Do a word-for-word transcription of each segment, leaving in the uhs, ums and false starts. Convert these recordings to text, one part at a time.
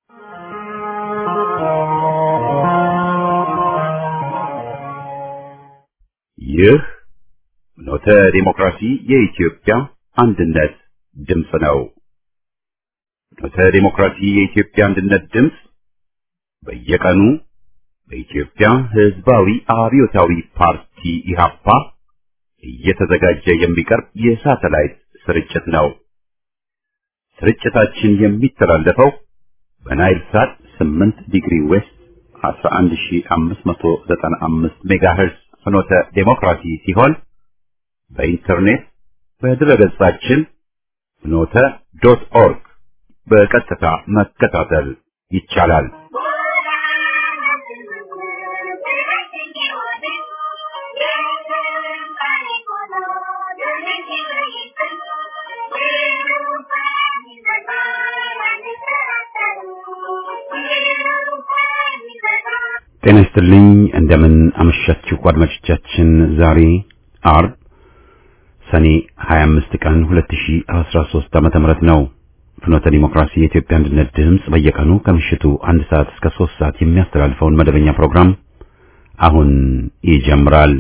ይህ ፍኖተ ዲሞክራሲ የኢትዮጵያ አንድነት ድምፅ ነው። ፍኖተ ዲሞክራሲ የኢትዮጵያ አንድነት ድምፅ በየቀኑ በኢትዮጵያ ሕዝባዊ አብዮታዊ ፓርቲ ኢህአፓ እየተዘጋጀ የሚቀርብ የሳተላይት ስርጭት ነው። ስርጭታችን የሚተላለፈው በናይል ሳት ስምንት ዲግሪ ዌስት አስራ አንድ ሺህ አምስት መቶ ዘጠና አምስት ሜጋሄርዝ ፍኖተ ዲሞክራሲ ሲሆን በኢንተርኔት በድረገጻችን ፍኖተ ዶት ኦርግ በቀጥታ መከታተል ይቻላል። ጤና ይስጥልኝ። እንደምን አመሻችሁ አድማጮቻችን። ዛሬ አርብ ሰኔ ሀያ አምስት ቀን ሁለት ሺህ አስራ ሶስት ዓመተ ምህረት ነው። ፍኖተ ዲሞክራሲ የኢትዮጵያ አንድነት ድምፅ በየቀኑ ከምሽቱ አንድ ሰዓት እስከ ሶስት ሰዓት የሚያስተላልፈውን መደበኛ ፕሮግራም አሁን ይጀምራል።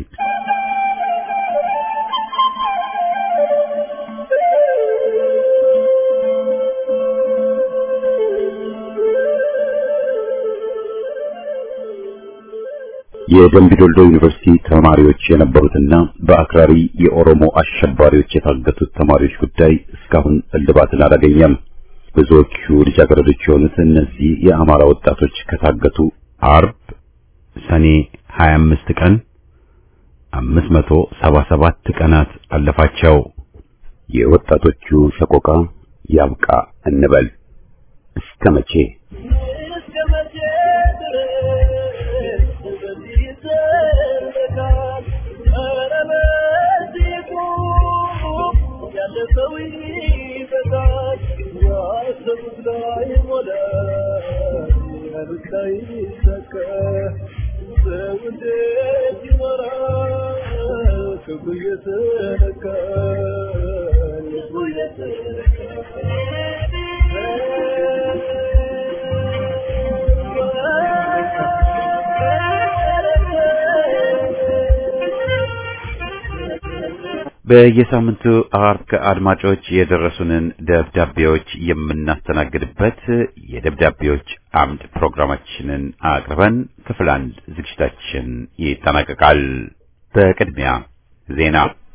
የደምቢ ዶልዶ ዩኒቨርሲቲ ተማሪዎች የነበሩትና በአክራሪ የኦሮሞ አሸባሪዎች የታገቱት ተማሪዎች ጉዳይ እስካሁን እልባትን አላገኘም። ብዙዎቹ ልጃገረዶች የሆኑት እነዚህ የአማራ ወጣቶች ከታገቱ አርብ ሰኔ ሀያ አምስት ቀን አምስት መቶ ሰባ ሰባት ቀናት አለፋቸው። የወጣቶቹ ሰቆቃ ያብቃ እንበል። እስከ መቼ? በየሳምንቱ አርብ ከአድማጮች የደረሱንን ደብዳቤዎች የምናስተናግድበት የደብዳቤዎች አምድ ፕሮግራማችንን አቅርበን ክፍል አንድ ዝግጅታችን ይጠናቀቃል። በቅድሚያ ዜና።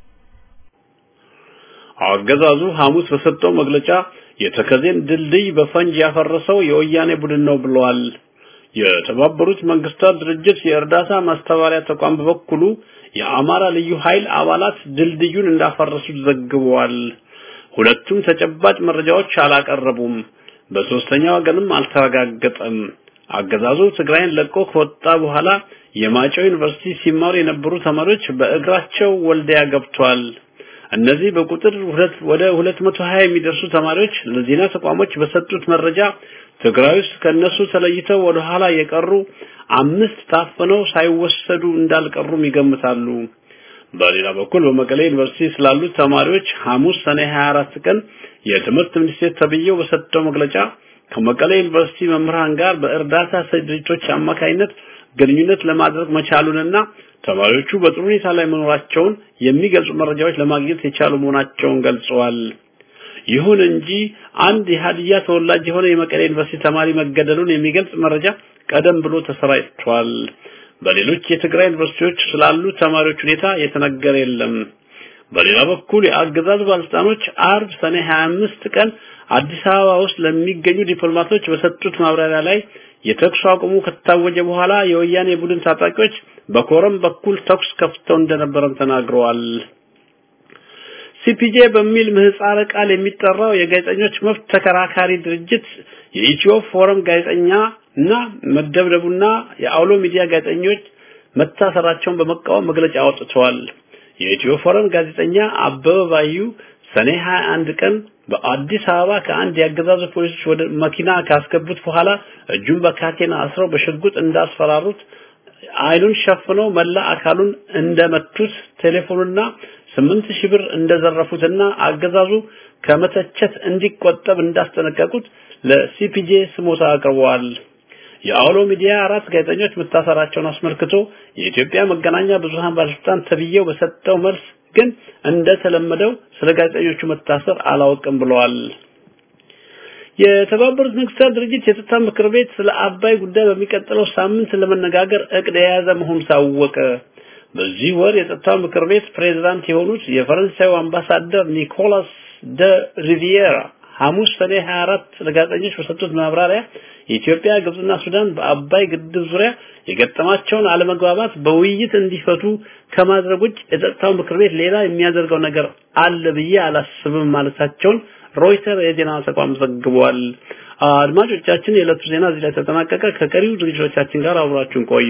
አገዛዙ ሐሙስ በሰጠው መግለጫ የተከዜን ድልድይ በፈንጅ ያፈረሰው የወያኔ ቡድን ነው ብለዋል። የተባበሩት መንግስታት ድርጅት የእርዳታ ማስተባበሪያ ተቋም በበኩሉ የአማራ ልዩ ኃይል አባላት ድልድዩን እንዳፈረሱት ዘግበዋል። ሁለቱም ተጨባጭ መረጃዎች አላቀረቡም። በሶስተኛ ወገንም አልተረጋገጠም። አገዛዙ ትግራይን ለቆ ከወጣ በኋላ የማጨው ዩኒቨርሲቲ ሲማሩ የነበሩ ተማሪዎች በእግራቸው ወልዲያ ገብቷል። እነዚህ በቁጥር ሁለት ወደ ሁለት መቶ ሀያ የሚደርሱ ተማሪዎች ለዜና ተቋሞች በሰጡት መረጃ ትግራይ ውስጥ ከነሱ ተለይተው ወደ ኋላ የቀሩ አምስት ታፈነው ሳይወሰዱ እንዳልቀሩም ይገምታሉ። በሌላ በኩል በመቀሌ ዩኒቨርሲቲ ስላሉ ተማሪዎች ሐሙስ ሰኔ ሀያ አራት ቀን የትምህርት ሚኒስቴር ተብዬው በሰጠው መግለጫ ከመቀሌ ዩኒቨርሲቲ መምህራን ጋር በእርዳታ ድርጅቶች አማካይነት ግንኙነት ለማድረግ መቻሉንና ተማሪዎቹ በጥሩ ሁኔታ ላይ መኖራቸውን የሚገልጹ መረጃዎች ለማግኘት የቻሉ መሆናቸውን ገልጸዋል። ይሁን እንጂ አንድ የሃዲያ ተወላጅ የሆነ የመቀሌ ዩኒቨርሲቲ ተማሪ መገደሉን የሚገልጽ መረጃ ቀደም ብሎ ተሰራጭቷል። በሌሎች የትግራይ ዩኒቨርሲቲዎች ስላሉ ተማሪዎች ሁኔታ የተነገረ የለም። በሌላ በኩል የአገዛዙ ባለስልጣኖች አርብ ሰኔ ሀያ አምስት ቀን አዲስ አበባ ውስጥ ለሚገኙ ዲፕሎማቶች በሰጡት ማብራሪያ ላይ የተኩስ አቁሙ ከታወጀ በኋላ የወያኔ ቡድን ታጣቂዎች በኮረም በኩል ተኩስ ከፍተው እንደነበረም ተናግረዋል። ሲፒጄ በሚል ምህጻረ ቃል የሚጠራው የጋዜጠኞች መብት ተከራካሪ ድርጅት የኢትዮ ፎረም ጋዜጠኛ እና መደብደቡና የአውሎ ሚዲያ ጋዜጠኞች መታሰራቸውን በመቃወም መግለጫ አውጥተዋል። የኢትዮ ፎረም ጋዜጠኛ አበበ ባዩ ሰኔ ሀያ አንድ ቀን በአዲስ አበባ ከአንድ ያገዛዙ ፖሊሶች ወደ መኪና ካስገቡት በኋላ እጁን በካቴና አስረው በሽጉጥ እንዳስፈራሩት አይኑን ሸፍነው መላ አካሉን እንደመቱት ቴሌፎንና ስምንት ሺህ ብር እንደዘረፉትና አገዛዙ ከመተቸት እንዲቆጠብ እንዳስጠነቀቁት ለሲፒጄ ስሞታ አቅርበዋል። የአውሎ ሚዲያ አራት ጋዜጠኞች መታሰራቸውን አስመልክቶ የኢትዮጵያ መገናኛ ብዙሃን ባለስልጣን ተብዬው በሰጠው መልስ ግን እንደተለመደው ስለ ጋዜጠኞቹ መታሰር አላውቅም ብለዋል። የተባበሩት መንግስታት ድርጅት የጸጥታ ምክር ቤት ስለ አባይ ጉዳይ በሚቀጥለው ሳምንት ለመነጋገር እቅድ የያዘ መሆኑን ታወቀ። በዚህ ወር የጸጥታ ምክር ቤት ፕሬዝዳንት የሆኑት የፈረንሳዩ አምባሳደር ኒኮላስ ደ ሪቪየራ ሐሙስ ሰኔ ሃያ አራት ለጋዜጠኞች በሰጡት ማብራሪያ ኢትዮጵያ፣ ግብጽና ሱዳን በአባይ ግድብ ዙሪያ የገጠማቸውን አለመግባባት በውይይት እንዲፈቱ ከማድረግ ውጭ የጸጥታው ምክር ቤት ሌላ የሚያደርገው ነገር አለ ብዬ አላስብም ማለታቸውን ሮይተር የዜና ተቋም ዘግቧል። አድማጮቻችን፣ የዕለቱ ዜና እዚህ ላይ ተጠናቀቀ። ከቀሪው ዝግጅቶቻችን ጋር አብራችሁን ቆዩ።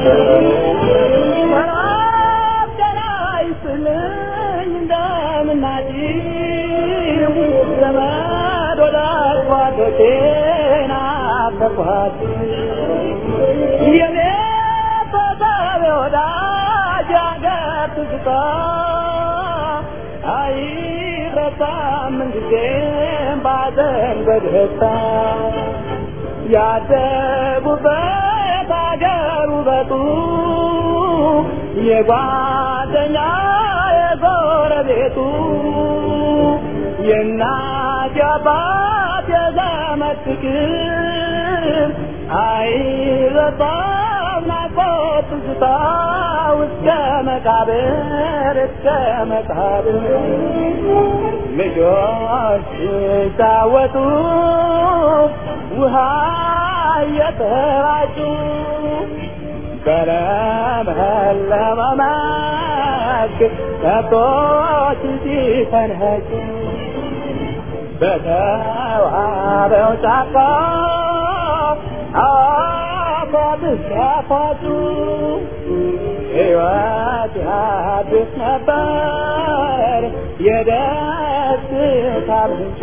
ያደጉበት አገሩ በጡ የጓደኛ የጎረቤቱ የእናት የአባት የዘመድ ፍቅር አይረሳም ናፍቆት ትዝታ እስከ መቃብር እስከ መቃብር ልጆች ሲጫወቱ ውሃ እየተራጩ በለመለመ መስክ ከብቶች ሲፈንጩ በተዋበው ጫካ አፏብስ ያፏጩ ሕይወት ያድስ ነበር የደስታ ምንጭ።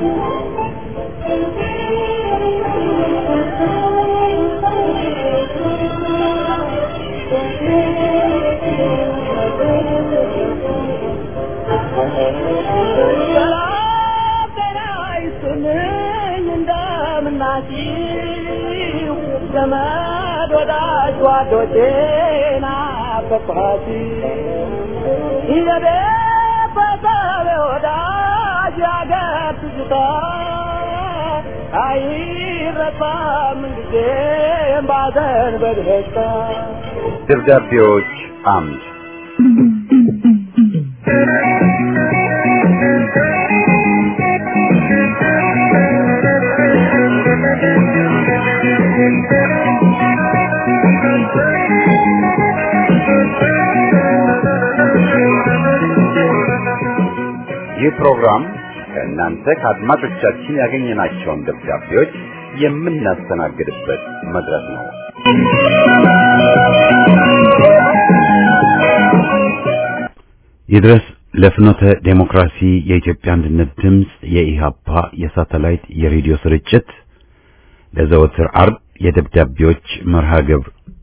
እንደምናችሁ ዘመድ ወዳጅ ጓዶቼ ናፈቅኋት የቤተሰብ ወዳጅ ያገር ትዝታ አይረሳም ጊዜም ባዘን በደስታ። ደብዳቤዎች አምድ ይህ ፕሮግራም ከእናንተ ከአድማጮቻችን ያገኘናቸውን ደብዳቤዎች የምናስተናግድበት መድረክ ነው። ይድረስ ለፍኖተ ዴሞክራሲ የኢትዮጵያ አንድነት ድምጽ የኢሃፓ የሳተላይት የሬዲዮ ስርጭት ለዘወትር አርብ የደብዳቤዎች መርሃ ግብር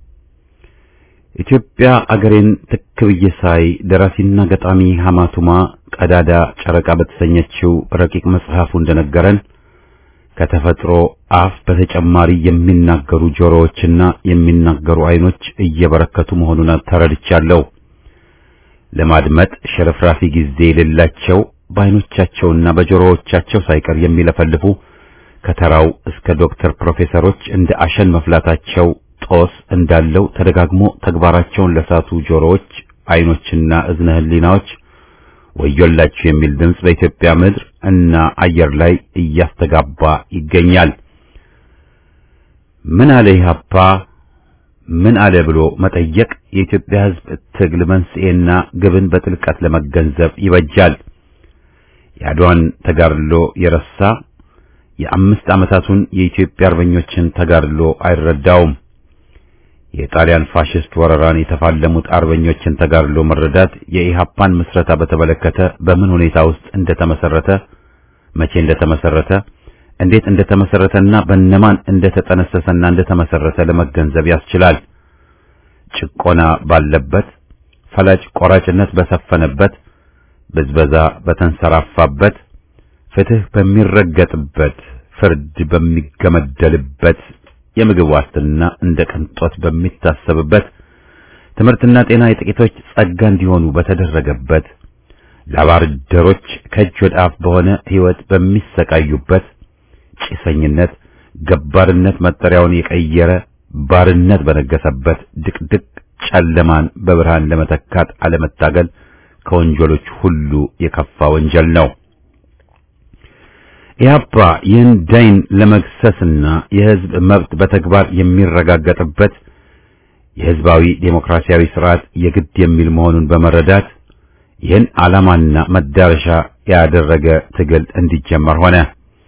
ኢትዮጵያ አገሬን ተክብዬ ሳይ ደራሲና ገጣሚ ሐማቱማ ቀዳዳ ጨረቃ በተሰኘችው ረቂቅ መጽሐፉ እንደነገረን ከተፈጥሮ አፍ በተጨማሪ የሚናገሩ ጆሮዎችና የሚናገሩ አይኖች እየበረከቱ መሆኑን ተረድቻለሁ። ለማድመጥ ሽርፍራፊ ጊዜ የሌላቸው በአይኖቻቸውና በጆሮዎቻቸው ሳይቀር የሚለፈልፉ ከተራው እስከ ዶክተር ፕሮፌሰሮች እንደ አሸን መፍላታቸው ጦስ እንዳለው ተደጋግሞ ተግባራቸውን ለሳቱ ጆሮዎች፣ አይኖችና እዝነ ህሊናዎች ወዮላችሁ የሚል ድምጽ በኢትዮጵያ ምድር እና አየር ላይ እያስተጋባ ይገኛል። ምን አለ ኢህአፓ ምን አለ ብሎ መጠየቅ የኢትዮጵያ ሕዝብ ትግል መንስኤና ግብን በጥልቀት ለመገንዘብ ይበጃል። የአድዋን ተጋድሎ የረሳ የአምስት ዓመታቱን የኢትዮጵያ አርበኞችን ተጋድሎ አይረዳውም። የጣሊያን ፋሽስት ወረራን የተፋለሙት አርበኞችን ተጋድሎ መረዳት የኢሃፓን ምስረታ በተመለከተ በምን ሁኔታ ውስጥ እንደተመሰረተ፣ መቼ እንደተመሰረተ፣ እንዴት እንደተመሰረተና በእነማን እንደተጠነሰሰና እንደተመሰረተ ለመገንዘብ ያስችላል። ጭቆና ባለበት፣ ፈላጭ ቆራጭነት በሰፈነበት፣ ብዝበዛ በተንሰራፋበት፣ ፍትህ በሚረገጥበት፣ ፍርድ በሚገመደልበት፣ የምግብ ዋስትና እንደ ቅንጦት በሚታሰብበት፣ ትምህርትና ጤና የጥቂቶች ጸጋ እንዲሆኑ በተደረገበት፣ ላባደሮች ከእጅ ወደ አፍ በሆነ ሕይወት በሚሰቃዩበት፣ ጭሰኝነት ገባርነት መጠሪያውን የቀየረ ባርነት በነገሰበት ድቅድቅ ጨለማን በብርሃን ለመተካት አለመታገል ከወንጀሎች ሁሉ የከፋ ወንጀል ነው። ኢህአፓ ይህን ዳይን ለመግሰስና የህዝብ መብት በተግባር የሚረጋገጥበት የህዝባዊ ዴሞክራሲያዊ ስርዓት የግድ የሚል መሆኑን በመረዳት ይህን ዓላማና መዳረሻ ያደረገ ትግል እንዲጀመር ሆነ።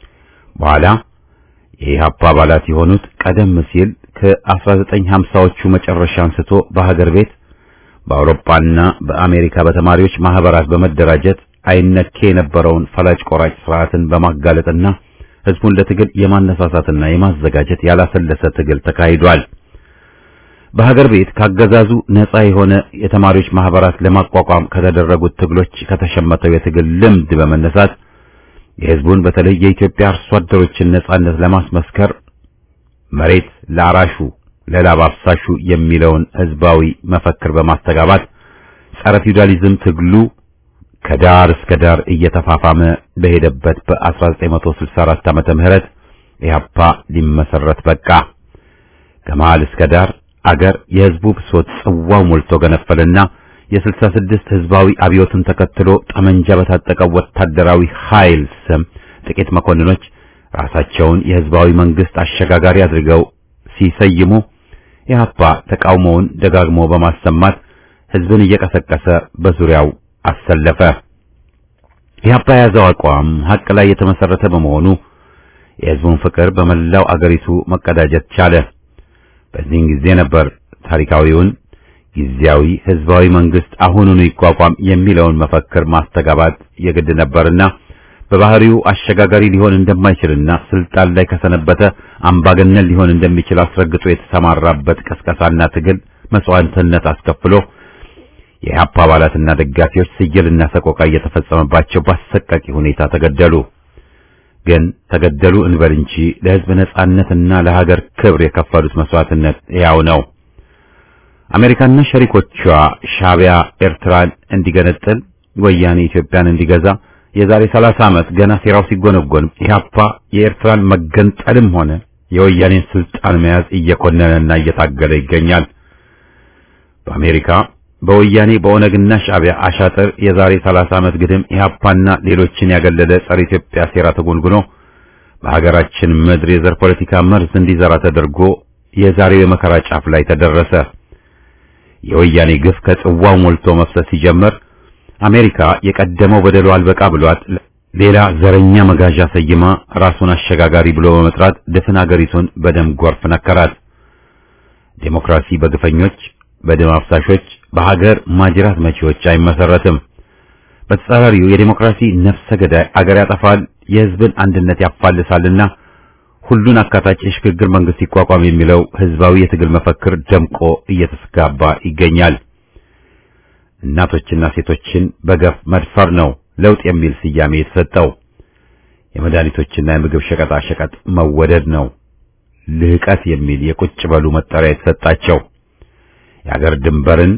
በኋላ የኢህአፓ አባላት የሆኑት ቀደም ሲል ከአስራ ዘጠኝ ሀምሳዎቹ መጨረሻ አንስቶ በሀገር ቤት በአውሮፓና በአሜሪካ በተማሪዎች ማህበራት በመደራጀት አይነኬ የነበረውን ፈላጭ ቆራጭ ስርዓትን በማጋለጥና ህዝቡን ለትግል የማነሳሳትና የማዘጋጀት ያላሰለሰ ትግል ተካሂዷል። በሀገር ቤት ካገዛዙ ነፃ የሆነ የተማሪዎች ማህበራት ለማቋቋም ከተደረጉት ትግሎች ከተሸመተው የትግል ልምድ በመነሳት የህዝቡን በተለይ የኢትዮጵያ አርሶ አደሮችን ነፃነት ለማስመስከር መሬት ለአራሹ ለላብ አፍሳሹ የሚለውን ህዝባዊ መፈክር በማስተጋባት ጸረ ፊውዳሊዝም ትግሉ ከዳር እስከ ዳር እየተፋፋመ በሄደበት በ1964 ዓመተ ምህረት ኢህአፓ ሊመሰረት በቃ። ከመሃል እስከ ዳር አገር የህዝቡ ብሶት ጽዋው ሞልቶ ገነፈለና የስልሳ ስድስት ህዝባዊ አብዮትን ተከትሎ ጠመንጃ በታጠቀው ወታደራዊ ኃይል ስም ጥቂት መኮንኖች ራሳቸውን የህዝባዊ መንግስት አሸጋጋሪ አድርገው ሲሰይሙ ኢህአፓ ተቃውሞውን ደጋግሞ በማሰማት ህዝብን እየቀሰቀሰ በዙሪያው አሰለፈ። ኢህአፓ የያዘው አቋም ሀቅ ላይ የተመሰረተ በመሆኑ የህዝቡን ፍቅር በመላው አገሪቱ መቀዳጀት ቻለ። በዚህ ጊዜ ነበር ታሪካዊውን ጊዜያዊ ህዝባዊ መንግስት አሁኑኑ ይቋቋም የሚለውን መፈክር ማስተጋባት የግድ ነበርና በባህሪው አሸጋጋሪ ሊሆን እንደማይችልና ስልጣን ላይ ከሰነበተ አምባገነን ሊሆን እንደሚችል አስረግጦ የተሰማራበት ቀስቀሳና ትግል መስዋዕትነት አስከፍሎ የኢህአፓ አባላትና ደጋፊዎች ስየልና ሰቆቃ እየተፈጸመባቸው በአሰቃቂ ሁኔታ ተገደሉ። ግን ተገደሉ እንበል እንጂ ለህዝብ ነጻነትና ለሀገር ክብር የከፈሉት መስዋዕትነት ያው ነው። አሜሪካና ሸሪኮቿ ሻዕቢያ ኤርትራን እንዲገነጥል፣ ወያኔ ኢትዮጵያን እንዲገዛ የዛሬ ሰላሳ ዓመት ገና ሴራው ሲጎነጎን ኢህአፓ የኤርትራን መገንጠልም ሆነ የወያኔን ስልጣን መያዝ እየኮነነና እየታገለ ይገኛል። በአሜሪካ በወያኔ በኦነግና ሻዕቢያ አሻጥር የዛሬ ሰላሳ ዓመት ግድም ኢህአፓና ሌሎችን ያገለለ ጸረ ኢትዮጵያ ሴራ ተጎንጉኖ በሀገራችን ምድር የዘር ፖለቲካ መርዝ እንዲዘራ ተደርጎ የዛሬው የመከራ ጫፍ ላይ ተደረሰ። የወያኔ ግፍ ከጽዋው ሞልቶ መፍሰስ ሲጀምር አሜሪካ የቀደመው በደሉ አልበቃ ብሏት ሌላ ዘረኛ መጋዣ ሰይማ ራሱን አሸጋጋሪ ብሎ በመጥራት ድፍን ሀገሪቱን በደም ጎርፍ ነከራት። ዴሞክራሲ በግፈኞች በደም አፍሳሾች በሀገር ማጅራት መቺዎች አይመሰረትም። በተጻራሪው የዴሞክራሲ ነፍሰ ገዳይ አገር ያጠፋል፣ የህዝብን አንድነት ያፋልሳልና ሁሉን አካታች የሽግግር መንግስት ይቋቋም የሚለው ህዝባዊ የትግል መፈክር ደምቆ እየተስጋባ ይገኛል። እናቶችና ሴቶችን በገፍ መድፈር ነው ለውጥ የሚል ስያሜ የተሰጠው። የመድኃኒቶችና የምግብ ሸቀጣ ሸቀጥ መወደድ ነው ልህቀት የሚል የቁጭ በሉ መጠሪያ የተሰጣቸው። የአገር ድንበርን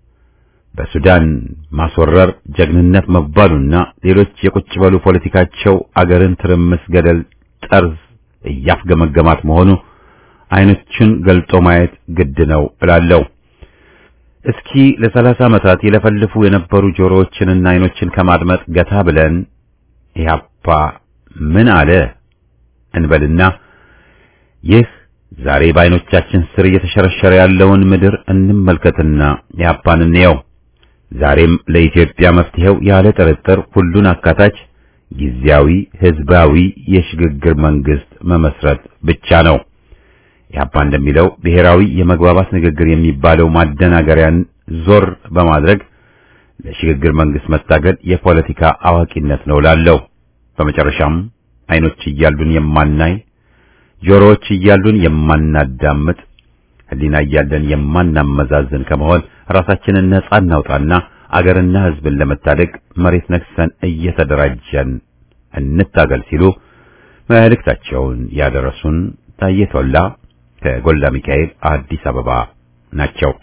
በሱዳን ማስወረር ጀግንነት መባሉና ሌሎች የቁጭ በሉ ፖለቲካቸው አገርን ትርምስ ገደል ጠርዝ እያፍገመገማት መሆኑ አይኖችን ገልጦ ማየት ግድ ነው እላለሁ። እስኪ ለሰላሳ ዓመታት የለፈልፉ የነበሩ ጆሮዎችንና አይኖችን ከማድመጥ ገታ ብለን ኢህአፓ ምን አለ እንበልና ይህ ዛሬ በአይኖቻችን ስር እየተሸረሸረ ያለውን ምድር እንመልከትና ኢህአፓን እንየው። ዛሬም ለኢትዮጵያ መፍትሄው ያለ ጥርጥር ሁሉን አካታች ጊዜያዊ ህዝባዊ የሽግግር መንግስት መመስረት ብቻ ነው። ኢህአፓ እንደሚለው ብሔራዊ የመግባባት ንግግር የሚባለው ማደናገሪያን ዞር በማድረግ ለሽግግር መንግስት መታገል የፖለቲካ አዋቂነት ነው ላለው። በመጨረሻም አይኖች እያሉን የማናይ፣ ጆሮዎች እያሉን የማናዳምጥ፣ ህሊና እያለን የማናመዛዝን ከመሆን ራሳችንን ነጻ እናውጣና አገርና ህዝብን ለመታደግ መሬት ነክሰን እየተደራጀን እንታገል ሲሉ መልእክታቸውን ያደረሱን ታዬ ቶላ ከጎላ ሚካኤል አዲስ አበባ ናቸው።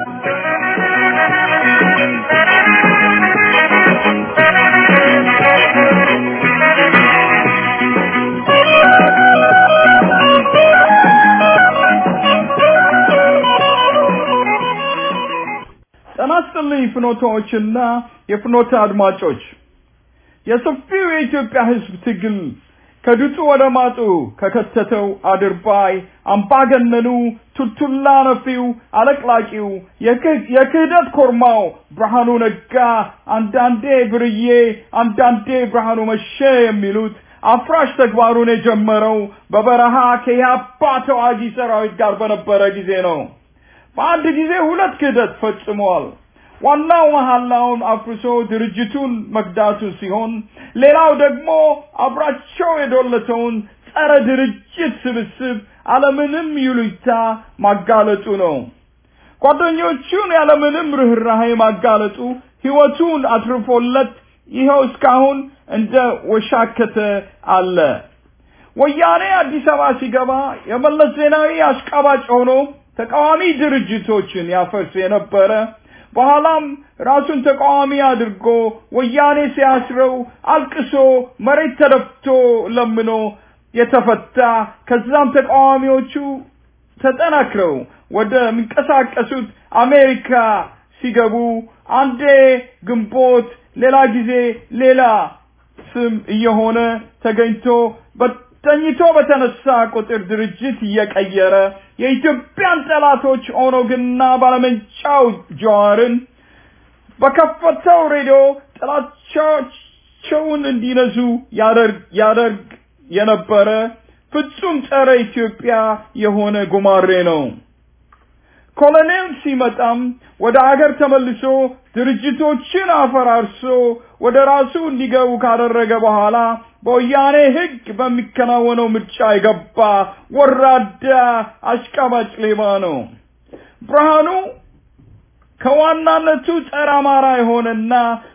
ተናስተልኝ ፍኖቶችና የፍኖተ አድማጮች የሰፊው የኢትዮጵያ ሕዝብ ትግል ከድጡ ወደ ማጡ ከከተተው አድርባይ አምባገነኑ ቱቱላ ነፊው አለቅላቂው የክህደት ኮርማው ብርሃኑ ነጋ አንዳንዴ ብርዬ አንዳንዴ ብርሃኑ መሸ የሚሉት አፍራሽ ተግባሩን የጀመረው በበረሃ ከያባ ተዋጊ ሰራዊት ጋር በነበረ ጊዜ ነው። በአንድ ጊዜ ሁለት ክህደት ፈጽሟል። ዋናው መሐላውን አፍርሶ ድርጅቱን መክዳቱ ሲሆን ሌላው ደግሞ አብራቸው የዶለተውን ጸረ ድርጅት ስብስብ ዓለምንም ይሉኝታ ማጋለጡ ነው። ጓደኞቹን ያለምንም ርህራሄ ማጋለጡ ህይወቱን አትርፎለት ይኸው እስካሁን እንደ ወሻከተ አለ። ወያኔ አዲስ አበባ ሲገባ የመለስ ዜናዊ አሽቃባጭ ሆኖ ተቃዋሚ ድርጅቶችን ያፈርስ የነበረ በኋላም ራሱን ተቃዋሚ አድርጎ ወያኔ ሲያስረው አልቅሶ መሬት ተደፍቶ ለምኖ የተፈታ ከዛም ተቃዋሚዎቹ ተጠናክረው ወደ መንቀሳቀሱት አሜሪካ ሲገቡ አንዴ ግንቦት ሌላ ጊዜ ሌላ ስም እየሆነ ተገኝቶ ተኝቶ በተነሳ ቁጥር ድርጅት እየቀየረ የኢትዮጵያን ጠላቶች ኦነግና ባለመንጫው ጀዋርን በከፈተው ሬዲዮ ጠላቶቻቸውን እንዲነዙ ያደርግ ያደርግ የነበረ ፍጹም ጸረ ኢትዮጵያ የሆነ ጉማሬ ነው። ኮሎኔል ሲመጣም ወደ አገር ተመልሶ ድርጅቶችን አፈራርሶ ወደ ራሱ እንዲገቡ ካደረገ በኋላ በወያኔ ህግ በሚከናወነው ምርጫ የገባ ወራዳ አሽቃባጭ ሌባ ነው። ብርሃኑ ከዋናነቱ ጸረ አማራ የሆነና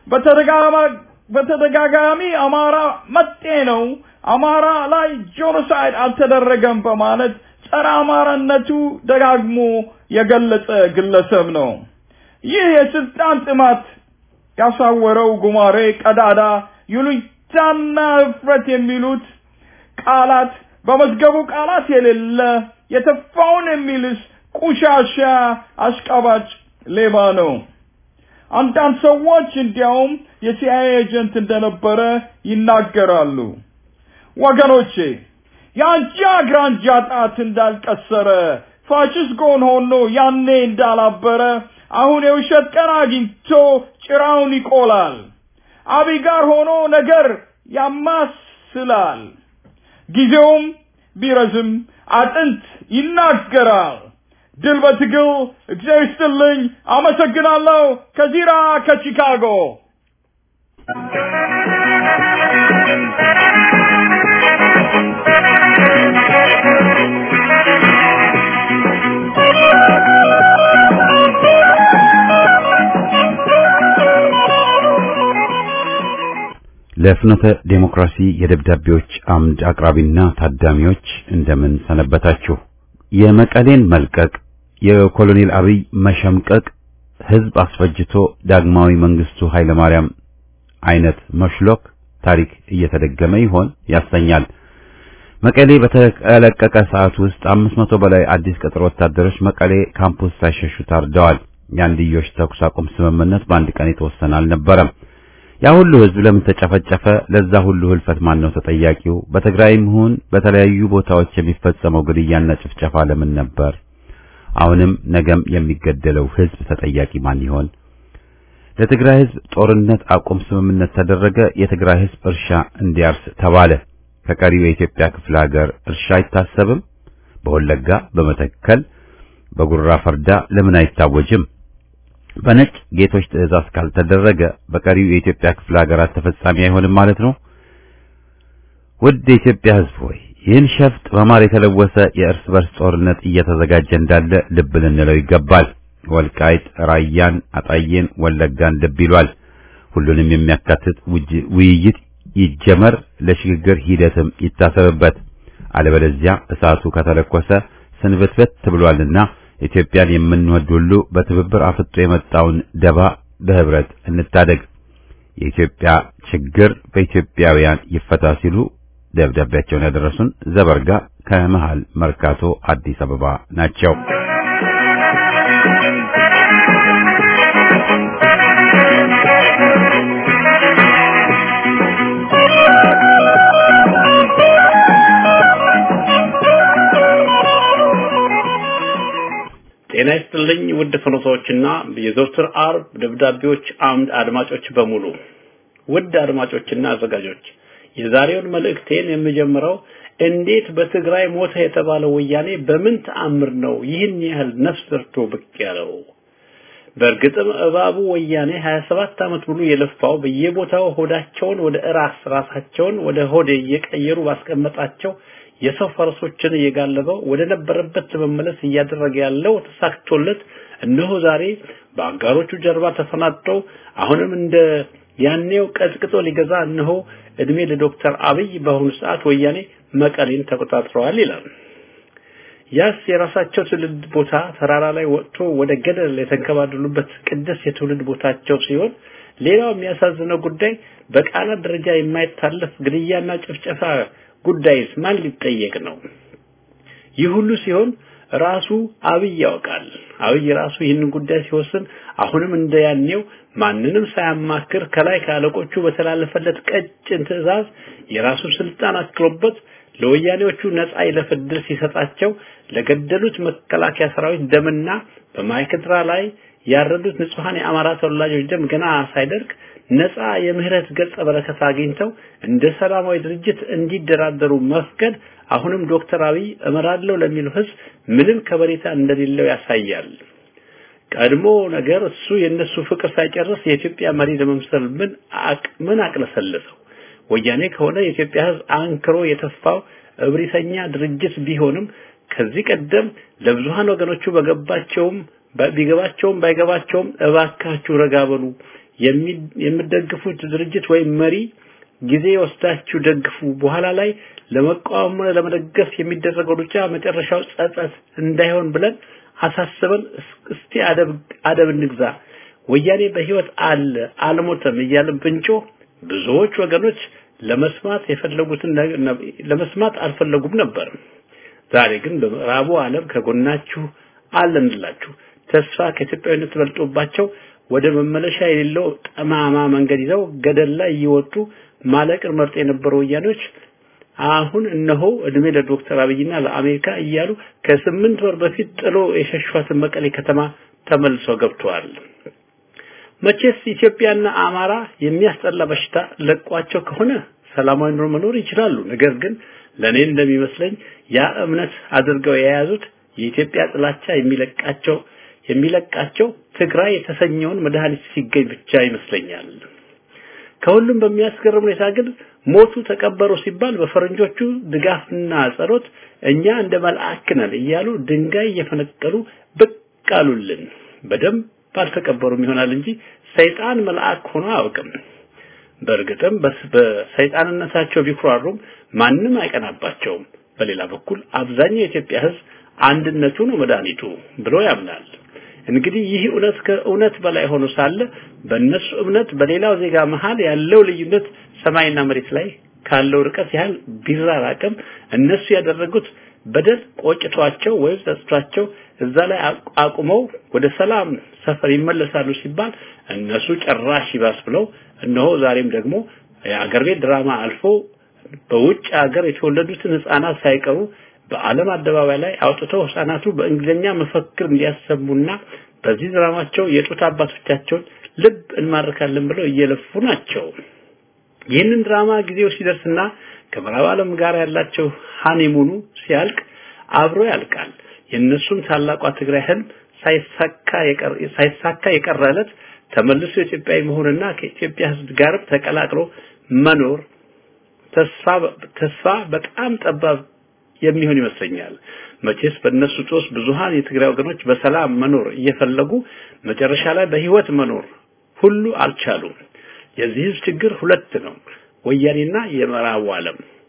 በተደጋጋሚ አማራ መጤ ነው፣ አማራ ላይ ጄኖሳይድ አልተደረገም በማለት ጸረ አማራነቱ ደጋግሞ የገለጸ ግለሰብ ነው። ይህ የስልጣን ጥማት ያሳወረው ጉማሬ ቀዳዳ ይሉኝታና እፍረት የሚሉት ቃላት በመዝገቡ ቃላት የሌለ የተፋውን የሚልስ ቁሻሻ አሽቃባጭ ሌባ ነው። አንዳንድ ሰዎች እንዲያውም የሲአይኤ ኤጀንት እንደነበረ ይናገራሉ። ወገኖቼ ያንጃ ግራንጃ ጣት እንዳልቀሰረ ፋሽስት ጎን ሆኖ ያኔ እንዳላበረ አሁን የውሸት ቀን አግኝቶ ጭራውን ይቆላል። አብይ ጋር ሆኖ ነገር ያማስላል። ጊዜውም ቢረዝም አጥንት ይናገራል። ድል በትግል። እግዚአብሔር ይስጥልኝ። አመሰግናለሁ። ከዚራ ከቺካጎ ለፍኖተ ዴሞክራሲ የደብዳቤዎች አምድ አቅራቢና ታዳሚዎች እንደምን ሰነበታችሁ። የመቀሌን መልቀቅ፣ የኮሎኔል አብይ መሸምቀቅ፣ ህዝብ አስፈጅቶ ዳግማዊ መንግስቱ ኃይለ ማርያም አይነት መሽሎክ ታሪክ እየተደገመ ይሆን ያሰኛል። መቀሌ በተለቀቀ ሰዓት ውስጥ አምስት መቶ በላይ አዲስ ቅጥር ወታደሮች መቀሌ ካምፑስ ሳይሸሹ ታርደዋል። የአንድዮሽ ተኩስ አቁም ስምምነት በአንድ ቀን የተወሰነ አልነበረም። ያ ሁሉ ህዝብ ለምን ተጨፈጨፈ? ለዛ ሁሉ ህልፈት ማን ነው ተጠያቂው? በትግራይም ይሁን በተለያዩ ቦታዎች የሚፈጸመው ግድያና ጭፍጨፋ ለምን ነበር? አሁንም ነገም የሚገደለው ህዝብ ተጠያቂ ማን ይሆን? ለትግራይ ህዝብ ጦርነት አቁም ስምምነት ተደረገ። የትግራይ ህዝብ እርሻ እንዲያርስ ተባለ። ከቀሪው የኢትዮጵያ ክፍለ ሀገር እርሻ አይታሰብም? በወለጋ፣ በመተከል፣ በጉራ ፈርዳ ለምን አይታወጅም? በነጭ ጌቶች ትዕዛዝ ካልተደረገ በቀሪው የኢትዮጵያ ክፍለ ሀገራት ተፈጻሚ አይሆንም ማለት ነው። ውድ የኢትዮጵያ ህዝብ ሆይ ይህን ሸፍጥ በማር የተለወሰ የእርስ በርስ ጦርነት እየተዘጋጀ እንዳለ ልብ ልንለው ይገባል። ወልቃይት፣ ራያን፣ አጣዬን፣ ወለጋን ልብ ይሏል። ሁሉንም የሚያካትት ውይይት ይጀመር፣ ለሽግግር ሂደትም ይታሰብበት። አለበለዚያ እሳቱ ከተለኮሰ ስንብትበት ተብሏልና ኢትዮጵያን የምንወድ ሁሉ በትብብር አፍጦ የመጣውን ደባ በህብረት እንታደግ። የኢትዮጵያ ችግር በኢትዮጵያውያን ይፈታ ሲሉ ደብዳቤያቸውን ያደረሱን ዘበርጋ ከመሃል መርካቶ አዲስ አበባ ናቸው። ጤና ይስጥልኝ ውድ ፍኖቶችና የዘወትር አርብ ደብዳቤዎች አምድ አድማጮች በሙሉ። ውድ አድማጮችና አዘጋጆች የዛሬውን መልእክቴን የምጀምረው እንዴት በትግራይ ሞተ የተባለው ወያኔ በምን ተአምር ነው ይህን ያህል ነፍስ ዘርቶ ብቅ ያለው? በእርግጥም እባቡ ወያኔ ሀያ ሰባት ዓመት ሙሉ የለፋው በየቦታው ሆዳቸውን ወደ ራስ ራሳቸውን ወደ ሆዴ እየቀየሩ ባስቀመጣቸው የሰው ፈረሶችን እየጋለበው ወደ ነበረበት ተመለስ እያደረገ ያለው ተሳክቶለት እነሆ ዛሬ በአጋሮቹ ጀርባ ተፈናጥተው አሁንም እንደ ያኔው ቀጥቅጦ ሊገዛ እነሆ እድሜ ለዶክተር አብይ በአሁኑ ሰዓት ወያኔ መቀሌን ተቆጣጥረዋል ይላል። ያስ የራሳቸው ትውልድ ቦታ ተራራ ላይ ወጥቶ ወደ ገደል የተንከባለሉበት ቅዱስ የትውልድ ቦታቸው ሲሆን ሌላው የሚያሳዝነው ጉዳይ በቃላት ደረጃ የማይታለፍ ግድያና ጭፍጨፋ ጉዳይስ ማን ሊጠየቅ ነው? ይህ ሁሉ ሲሆን ራሱ አብይ ያውቃል። አብይ ራሱ ይህንን ጉዳይ ሲወስን አሁንም እንደያኔው ማንንም ሳያማክር ከላይ ካለቆቹ በተላለፈለት ቀጭን ትዕዛዝ የራሱ ስልጣን አክሎበት ለወያኔዎቹ ነፃ ይለፍድል ሲሰጣቸው ለገደሉት መከላከያ ሰራዊት ደምና በማይክድራ ላይ ያረዱት ንጹሃን የአማራ ተወላጆች ደም ገና ሳይደርቅ ነፃ የምህረት ገጸ በረከት አግኝተው እንደ ሰላማዊ ድርጅት እንዲደራደሩ መፍቀድ አሁንም ዶክተር አብይ እመራለሁ ለሚሉ ህዝብ ምንም ከበሬታ እንደሌለው ያሳያል። ቀድሞ ነገር እሱ የነሱ ፍቅር ሳይጨርስ የኢትዮጵያ መሪ ለመምሰል ምን አቅ ምን አቅለሰለሰው? ወያኔ ከሆነ የኢትዮጵያ ህዝብ አንክሮ የተፋው እብሪተኛ ድርጅት ቢሆንም ከዚህ ቀደም ለብዙሃን ወገኖቹ በገባቸውም ቢገባቸውም ባይገባቸውም እባካችሁ ረጋበሉ የሚደግፉት ድርጅት ወይ መሪ ጊዜ ወስዳችሁ ደግፉ፣ በኋላ ላይ ለመቃወም ለመደገፍ የሚደረገው ሩጫ መጨረሻው ጸጸት እንዳይሆን ብለን አሳስበን እስቲ አደብ አደብ እንግዛ፣ ወያኔ በህይወት አለ አልሞተም እያልን ብንጮ ብዙዎች ወገኖች ለመስማት የፈለጉትን ለመስማት አልፈለጉም ነበር። ዛሬ ግን በምዕራቡ ዓለም ከጎናችሁ አለንላችሁ ተስፋ ከኢትዮጵያዊነት ተበልጦባቸው ወደ መመለሻ የሌለው ጠማማ መንገድ ይዘው ገደል ላይ እየወጡ ማለቅር መርጦ የነበሩ ወያኔዎች አሁን እነሆ እድሜ ለዶክተር አብይና ለአሜሪካ እያሉ ከስምንት ወር በፊት ጥሎ የሸሿትን መቀሌ ከተማ ተመልሰው ገብተዋል። መቼስ ኢትዮጵያና አማራ የሚያስጠላ በሽታ ለቋቸው ከሆነ ሰላማዊ ኑሮ መኖር ይችላሉ። ነገር ግን ለኔ እንደሚመስለኝ ያ እምነት አድርገው የያዙት የኢትዮጵያ ጥላቻ የሚለቃቸው የሚለቃቸው ትግራይ የተሰኘውን መድኃኒት ሲገኝ ብቻ ይመስለኛል። ከሁሉም በሚያስገርም ሁኔታ ግን ሞቱ ተቀበሩ ሲባል በፈረንጆቹ ድጋፍና ጸሎት እኛ እንደ መልአክ ነን እያሉ ድንጋይ እየፈነቀሉ ብቅ አሉልን። በደም ባልተቀበሩም ይሆናል እንጂ ሰይጣን መልአክ ሆኖ አያውቅም። በእርግጥም በሰይጣንነታቸው ቢኩራሩም ማንም አይቀናባቸውም። በሌላ በኩል አብዛኛው የኢትዮጵያ ሕዝብ አንድነቱ ነው መድኃኒቱ ብሎ ያምናል። እንግዲህ ይህ እውነት ከእውነት በላይ ሆኖ ሳለ በእነሱ እምነት በሌላው ዜጋ መሃል ያለው ልዩነት ሰማይና መሬት ላይ ካለው ርቀት ያህል ቢራራቅም እነሱ ያደረጉት በደል ቆጭቷቸው ወይስ ጸጽቷቸው እዛ ላይ አቁመው ወደ ሰላም ሰፈር ይመለሳሉ ሲባል እነሱ ጭራሽ ይባስ ብለው እነሆ ዛሬም ደግሞ የአገር ቤት ድራማ አልፎ በውጭ ሀገር የተወለዱትን ህፃናት ሳይቀሩ በዓለም አደባባይ ላይ አውጥተው ህፃናቱ በእንግሊዝኛ መፈክር እንዲያሰሙና በዚህ ድራማቸው የጡት አባቶቻቸውን ልብ እንማርካለን ብለው እየለፉ ናቸው። ይህንን ድራማ ጊዜው ሲደርስና ከምዕራብ ዓለም ጋር ያላቸው ሃኒሙኑ ሲያልቅ አብሮ ያልቃል። የነሱም ታላቋ ትግራይ ህልም ሳይሳካ የቀረ ሳይሳካ የቀረለት ተመልሶ ኢትዮጵያዊ መሆንና ከኢትዮጵያ ህዝብ ጋር ተቀላቅሎ መኖር ተስፋ ተስፋ በጣም ጠባብ የሚሆን ይመስለኛል። መቼስ በእነሱ ጦስ ብዙሃን የትግራይ ወገኖች በሰላም መኖር እየፈለጉ መጨረሻ ላይ በህይወት መኖር ሁሉ አልቻሉም። የዚህ ችግር ሁለት ነው፣ ወያኔና የምዕራቡ ዓለም።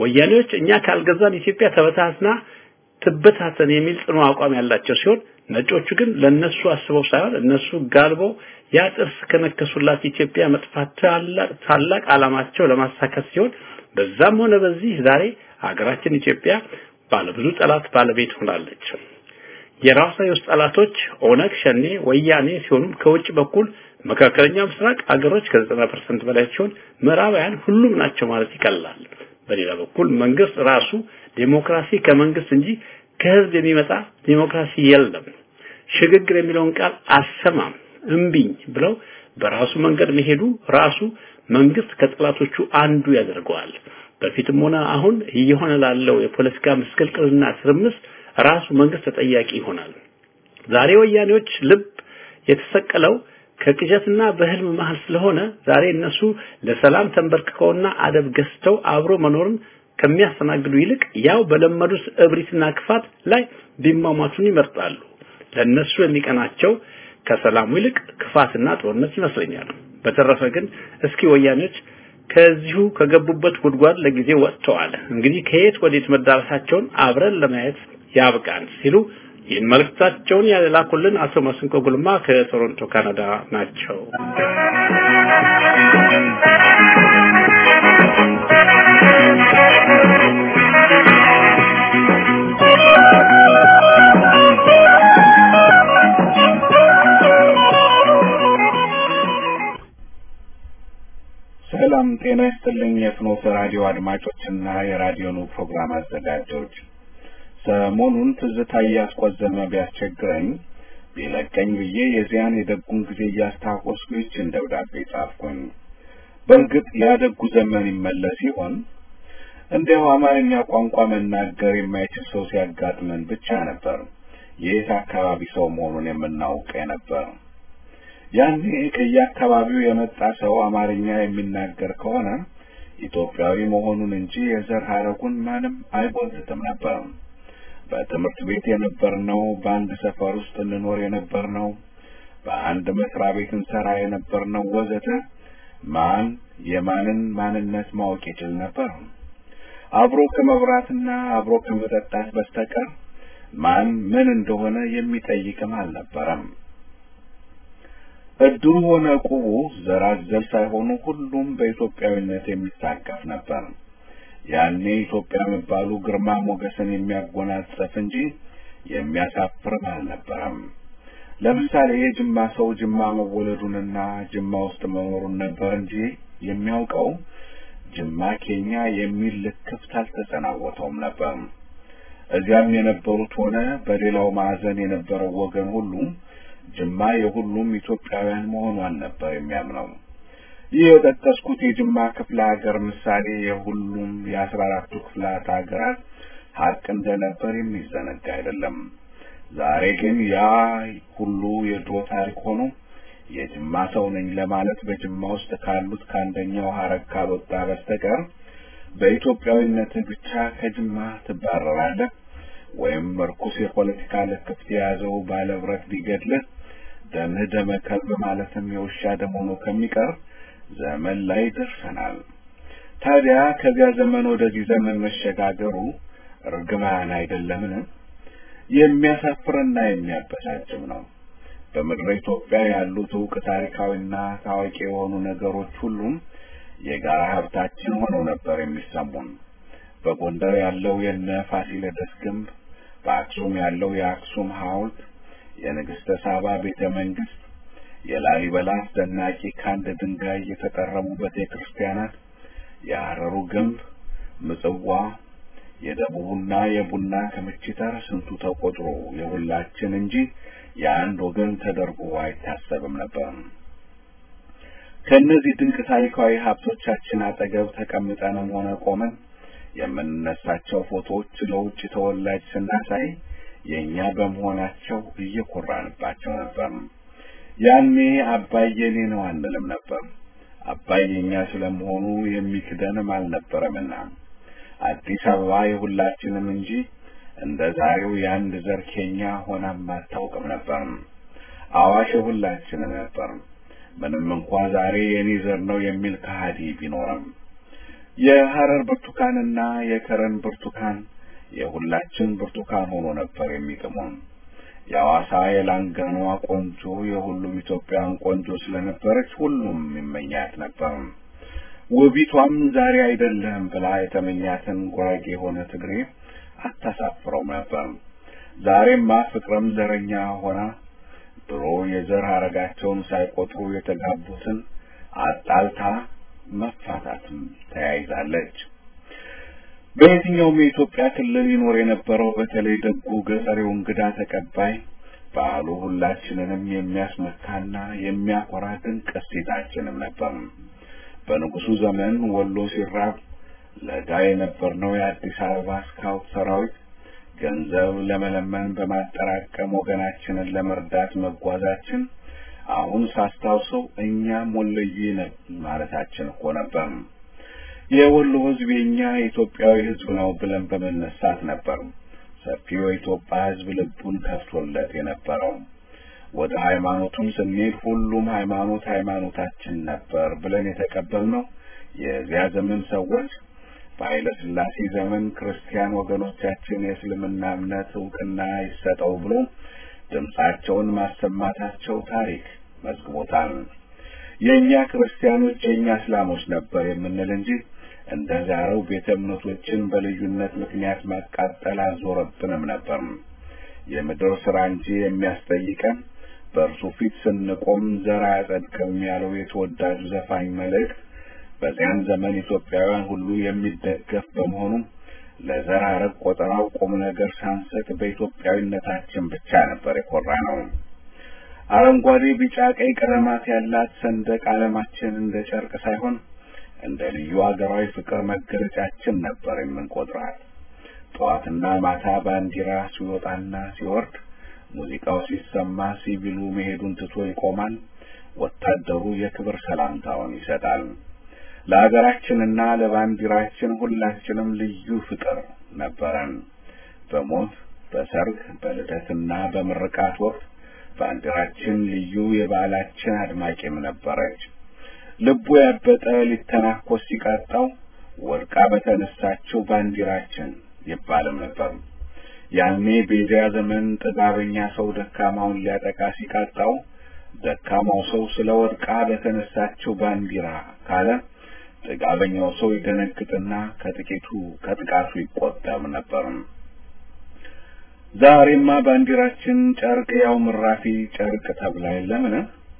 ወያኔዎች እኛ ካልገዛን ኢትዮጵያ ተበታትና ትበታተን የሚል ጽኑ አቋም ያላቸው ሲሆን ነጮቹ ግን ለነሱ አስበው ሳይሆን እነሱ ጋልበው ያ ጥርስ ከነከሱላት ኢትዮጵያ መጥፋት ታላቅ ታላቅ ዓላማቸው ለማሳካት ሲሆን በዛም ሆነ በዚህ ዛሬ ሀገራችን ኢትዮጵያ ባለብዙ ጠላት ባለቤት ሆናለች። የራሷ የውስጥ ጠላቶች ኦነግ፣ ሸኔ፣ ወያኔ ሲሆኑ ከውጭ በኩል መካከለኛው ምስራቅ አገሮች ከዘጠና ፐርሰንት በላይ ሲሆን ምዕራባውያን ሁሉም ናቸው ማለት ይቀላል። በሌላ በኩል መንግስት ራሱ ዲሞክራሲ ከመንግስት እንጂ ከህዝብ የሚመጣ ዲሞክራሲ የለም፣ ሽግግር የሚለውን ቃል አሰማም እምቢኝ ብለው በራሱ መንገድ መሄዱ ራሱ መንግስት ከጠላቶቹ አንዱ ያደርገዋል። በፊትም ሆነ አሁን እየሆነ ላለው የፖለቲካ ምስቅልቅልና ትርምስ ራሱ መንግስት ተጠያቂ ይሆናል። ዛሬ ወያኔዎች ልብ የተሰቀለው ከቅጀትና በህልም መሃል ስለሆነ ዛሬ እነሱ ለሰላም ተንበርክከውና አደብ ገዝተው አብሮ መኖርን ከሚያስተናግዱ ይልቅ ያው በለመዱት እብሪትና ክፋት ላይ ቢማማቱን ይመርጣሉ። ለነሱ የሚቀናቸው ከሰላሙ ይልቅ ክፋትና ጦርነት ይመስለኛል። በተረፈ ግን እስኪ ወያኔዎች ከዚሁ ከገቡበት ጉድጓድ ለጊዜው ወጥተዋል። እንግዲህ ከየት ወዴት መዳረሳቸውን አብረን ለማየት ያብቃን ሲሉ ይህን መልእክታቸውን ያላኩልን አቶ መስንቆ ጉልማ ከቶሮንቶ ካናዳ ናቸው። ሰላም ጤና ይስጥልኝ የፍኖተ ራዲዮ አድማጮችና የራዲዮኑ ፕሮግራም አዘጋጆች። ሰሞኑን ትዝታ እያስቆዘመ ቢያስቸግረኝ ቢለቀኝ ብዬ የዚያን የደጉን ጊዜ እያስታወስኩ ይህችን ደብዳቤ ጻፍኩኝ። በእርግጥ ያደጉ ዘመን ይመለስ ይሆን? እንዲያው አማርኛ ቋንቋ መናገር የማይችል ሰው ሲያጋጥመን ብቻ ነበር የት አካባቢ ሰው መሆኑን የምናውቅ ነበር። ያኔ ከየአካባቢው የመጣ ሰው አማርኛ የሚናገር ከሆነ ኢትዮጵያዊ መሆኑን እንጂ የዘር ሐረጉን ማንም አይቆጥርም ነበር። በትምህርት ቤት የነበርነው፣ በአንድ ሰፈር ውስጥ እንኖር የነበርነው፣ በአንድ መስሪያ ቤት እንሰራ የነበርነው ወዘተ ማን የማንን ማንነት ማወቅ ይችል ነበር? አብሮ ከመብራትና አብሮ ከመጠጣት በስተቀር ማን ምን እንደሆነ የሚጠይቅም አልነበረም። እድሩ ሆነ ቁቡ ዘራዘል ሳይሆኑ ሁሉም በኢትዮጵያዊነት የሚታቀፍ ነበር። ያኔ ኢትዮጵያ መባሉ ግርማ ሞገስን የሚያጎናጽፍ እንጂ የሚያሳፍር አልነበረም። ለምሳሌ የጅማ ሰው ጅማ መወለዱንና ጅማ ውስጥ መኖሩን ነበር እንጂ የሚያውቀው ጅማ ኬኛ የሚል ልክፍት አልተጸናወተውም ነበር። እዚያም የነበሩት ሆነ በሌላው ማዕዘን የነበረው ወገን ሁሉ ጅማ የሁሉም ኢትዮጵያውያን መሆኗን ነበር የሚያምነው። ይህ የጠቀስኩት የጅማ ክፍለ ሀገር ምሳሌ የሁሉም የአስራ አራቱ ክፍላት ሀገራት ሀቅ እንደነበር የሚዘነጋ አይደለም። ዛሬ ግን ያ ሁሉ የድሮ ታሪክ ሆኖ የጅማ ሰው ነኝ ለማለት በጅማ ውስጥ ካሉት ከአንደኛው ሀረግ ካልወጣ በስተቀር በኢትዮጵያዊነት ብቻ ከጅማ ትባረራለህ ወይም መርኩስ የፖለቲካ ልክፍት የያዘው ባለብረት ቢገድልህ ደምህ ደመ ከልብ ማለትም የውሻ ደም ሆኖ ከሚቀር ዘመን ላይ ደርሰናል። ታዲያ ከዚያ ዘመን ወደዚህ ዘመን መሸጋገሩ እርግማን አይደለምን? የሚያሳፍርና የሚያበሳጭም ነው። በምድረ ኢትዮጵያ ያሉት ዕውቅ ታሪካዊና ታዋቂ የሆኑ ነገሮች ሁሉም የጋራ ሀብታችን ሆነው ነበር የሚሰሙን። በጎንደር ያለው የነ ፋሲለደስ ግንብ፣ በአክሱም ያለው የአክሱም ሐውልት፣ የንግስተ ሳባ ቤተ መንግስት፣ የላሊበላ አስደናቂ ካንድ ድንጋይ የተጠረሙበት የክርስቲያናት፣ የሐረሩ ግንብ፣ ምጽዋ፣ የደቡብና የቡና ክምችት ስንቱ ተቆጥሮ የሁላችን እንጂ የአንድ ወገን ተደርጎ አይታሰብም ነበር። ከነዚህ ድንቅ ታሪካዊ ሀብቶቻችን አጠገብ ተቀምጠንም ሆነ ቆመን የምንነሳቸው ፎቶዎች ለውጭ ተወላጅ ስናሳይ የኛ በመሆናቸው እየኮራንባቸው ነበር። ያኔ አባይ የኔ ነው አንልም ነበር። አባይ የኛ ስለመሆኑ የሚክደንም አልነበረምና አዲስ አበባ የሁላችንም እንጂ እንደ ዛሬው የአንድ ዘር ኬኛ ሆናም አታውቅም ነበር። አዋሽ የሁላችንም ነበር። ምንም እንኳን ዛሬ የኔ ዘር ነው የሚል ከሃዲ ቢኖርም የሐረር ብርቱካንና የከረን ብርቱካን የሁላችን ብርቱካን ሆኖ ነበር የሚጥሙን። የሐዋሳ የላንጋኗ ቆንጆ የሁሉም ኢትዮጵያውያን ቆንጆ ስለነበረች ሁሉም ይመኛት ነበር። ውቢቷም ዛሬ አይደለም ብላ የተመኛትን ጉራጌ የሆነ ትግሬ አታሳፍረው ነበር። ዛሬማ ፍቅርም ዘረኛ ሆና ድሮ የዘር ሐረጋቸውን ሳይቆጥሩ የተጋቡትን አጣልታ መፋታትም ተያይዛለች። በየትኛውም የኢትዮጵያ ክልል ይኖር የነበረው በተለይ ደጉ ገጠሬው እንግዳ ተቀባይ ባህሉ ሁላችንንም የሚያስመካና የሚያኮራ ድንቅ እሴታችንም ነበር። በንጉሱ ዘመን ወሎ ሲራብ ለጋ የነበርነው የአዲስ አበባ ስካውት ሰራዊት ገንዘብ ለመለመን በማጠራቀም ወገናችንን ለመርዳት መጓዛችን አሁን ሳስታውሰው እኛም ወሎዬ ነን ማለታችን እኮ ነበር። የወሎ ህዝብ የኛ ኢትዮጵያዊ ህዝብ ነው ብለን በመነሳት ነበር ሰፊው የኢትዮጵያ ህዝብ ልቡን ከፍቶለት የነበረው። ወደ ሃይማኖቱም ስንሄድ ሁሉም ሃይማኖት ሃይማኖታችን ነበር ብለን የተቀበልነው የዚያ ዘመን ሰዎች በኃይለ ሥላሴ ዘመን ክርስቲያን ወገኖቻችን የእስልምና እምነት እውቅና ይሰጠው ብሎ ድምጻቸውን ማሰማታቸው ታሪክ መዝግቦታል። የኛ ክርስቲያኖች የኛ እስላሞች ነበር የምንል እንጂ እንደዛሬው ቤተ እምነቶችን በልዩነት ምክንያት ማቃጠል አልዞረብንም ነበር። የምድር ስራ እንጂ የሚያስጠይቀን በእርሱ ፊት ስንቆም ዘር አያጸድቅም ያለው የተወዳጁ ዘፋኝ መልእክት በዚያን ዘመን ኢትዮጵያውያን ሁሉ የሚደገፍ በመሆኑ ለዘር ሐረግ ቆጠራው ቁም ነገር ሳንሰጥ በኢትዮጵያዊነታችን ብቻ ነበር የኮራነው። አረንጓዴ፣ ቢጫ፣ ቀይ ቀለማት ያላት ሰንደቅ ዓለማችን እንደ ጨርቅ ሳይሆን እንደ ልዩ አገራዊ ፍቅር መገለጫችን ነበር የምንቆጥራት። ጠዋትና ማታ ባንዲራ ሲወጣና ሲወርድ፣ ሙዚቃው ሲሰማ ሲቪሉ መሄዱን ትቶ ይቆማል፣ ወታደሩ የክብር ሰላምታውን ይሰጣል። ለሀገራችንና ለባንዲራችን ሁላችንም ልዩ ፍቅር ነበረን። በሞት፣ በሰርግ፣ በልደትና በምርቃት ወቅት ባንዲራችን ልዩ የበዓላችን አድማቂም ነበረች። ልቡ ያበጠ ሊተናኮስ ሲቃጣው ወድቃ በተነሳችው ባንዲራችን ይባልም ነበር። ያኔ በዚያ ዘመን ጥጋበኛ ሰው ደካማውን ሊያጠቃ ሲቃጣው ደካማው ሰው ስለ ወድቃ በተነሳችው ባንዲራ ካለ ጥጋበኛው ሰው ይደነግጥና ከጥቂቱ ከጥቃቱ ይቆጠብ ነበር። ዛሬማ ባንዲራችን ጨርቅ ያው ምራፊ ጨርቅ ተብላ ለምን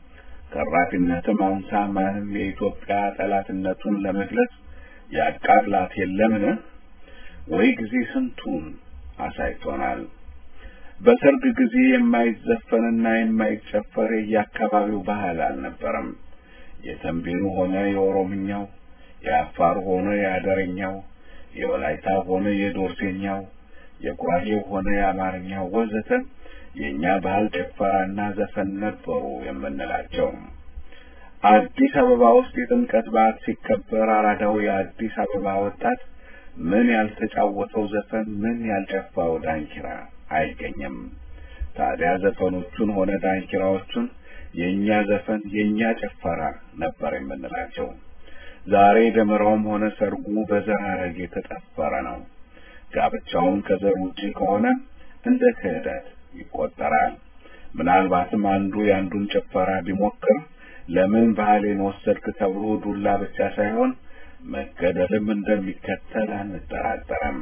ከራፊነትም አንሳ ማንም የኢትዮጵያ ጠላትነቱን ለመግለጽ ያቃጥላት የለምን? ወይ ጊዜ ስንቱን አሳይቶናል። በሰርግ ጊዜ የማይዘፈንና የማይጨፈር የአካባቢው ባህል አልነበረም። የተንቤኑ ሆነ የኦሮምኛው፣ የአፋር ሆነ የአደረኛው፣ የወላይታ ሆነ የዶርሴኛው፣ የጉራጌው ሆነ የአማርኛው ወዘተ የኛ ባህል ጭፈራና ዘፈን ነበሩ የምንላቸው። አዲስ አበባ ውስጥ የጥምቀት በዓል ሲከበር አራዳው የአዲስ አበባ ወጣት ምን ያልተጫወተው ዘፈን ምን ያልጨፋው ዳንኪራ አይገኝም። ታዲያ ዘፈኖቹን ሆነ ዳንኪራዎቹን የኛ ዘፈን የኛ ጭፈራ ነበር የምንላቸው። ዛሬ ደመራውም ሆነ ሰርጉ በዘር ሐረግ የተጠፈረ ነው። ጋብቻውን ከዘር ውጪ ከሆነ እንደ ክህደት ይቆጠራል። ምናልባትም አንዱ ያንዱን ጭፈራ ቢሞክር ለምን ባህሌን ወሰድክ ተብሎ ዱላ ብቻ ሳይሆን መገደልም እንደሚከተል አንጠራጠርም።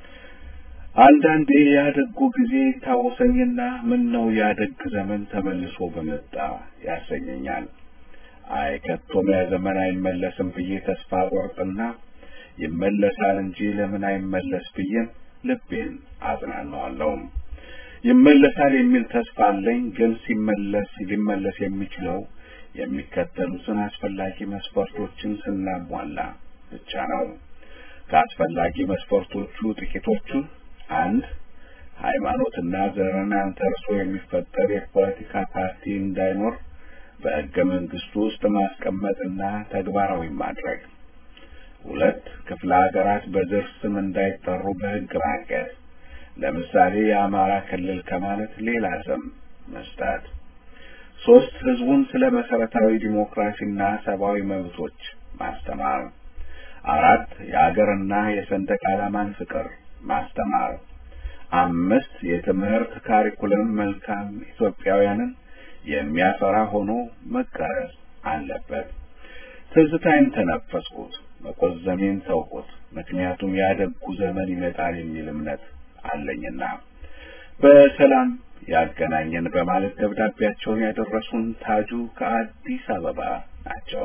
አንዳንዴ ያደጉ ጊዜ ታወሰኝና ምን ነው ያደግ ዘመን ተመልሶ በመጣ ያሰኘኛል። አይ ከቶም ያ ዘመን አይመለስም ብዬ ተስፋ ቆርጥና ይመለሳል እንጂ ለምን አይመለስ ብዬ ልቤን አጽናናለሁ። ይመለሳል የሚል ተስፋ አለኝ። ግን ሲመለስ ሊመለስ የሚችለው የሚከተሉትን አስፈላጊ መስፈርቶችን ስናሟላ ብቻ ነው። ከአስፈላጊ መስፈርቶቹ ጥቂቶቹ አንድ ሃይማኖትና ዘርን አንተርሶ የሚፈጠር የፖለቲካ ፓርቲ እንዳይኖር በሕገ መንግስቱ ውስጥ ማስቀመጥና ተግባራዊ ማድረግ። ሁለት ክፍለ ሀገራት በዘር ስም እንዳይጠሩ በሕግ ማገድ። ለምሳሌ የአማራ ክልል ከማለት ሌላ ስም መስጠት። ሶስት ህዝቡን ስለ መሰረታዊ ዲሞክራሲና ሰብአዊ መብቶች ማስተማር። አራት የአገርና የሰንደቅ ዓላማን ፍቅር ማስተማር። አምስት የትምህርት ካሪኩለም መልካም ኢትዮጵያውያንን የሚያፈራ ሆኖ መቀረጽ አለበት። ትዝታይን ተነፈስኩት፣ መቆዘሜን ተውኩት፣ ምክንያቱም ያደጉ ዘመን ይመጣል የሚል እምነት አለኝና። በሰላም ያገናኘን በማለት ደብዳቤያቸውን ያደረሱን ታጁ ከአዲስ አበባ ናቸው።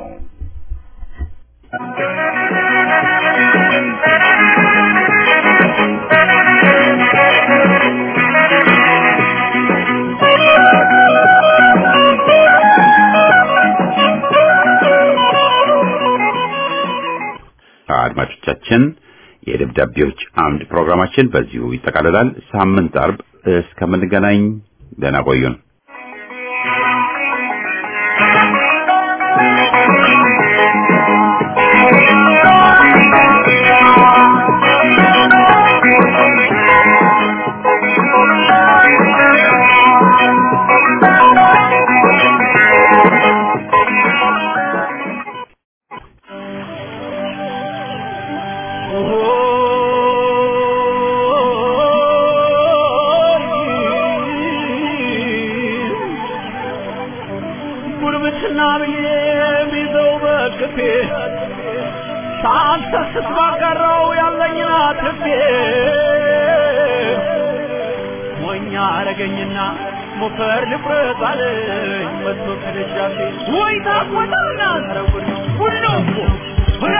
አድማጮቻችን የደብዳቤዎች አምድ ፕሮግራማችን በዚሁ ይጠቃልላል። ሳምንት አርብ እስከምንገናኝ ደህና ቆዩን። ሞፈር ልፍረጣለኝ መጥቶ ከደጃፌ ወይ ታቆጣና አረጉኝ ሁሉ ሁላ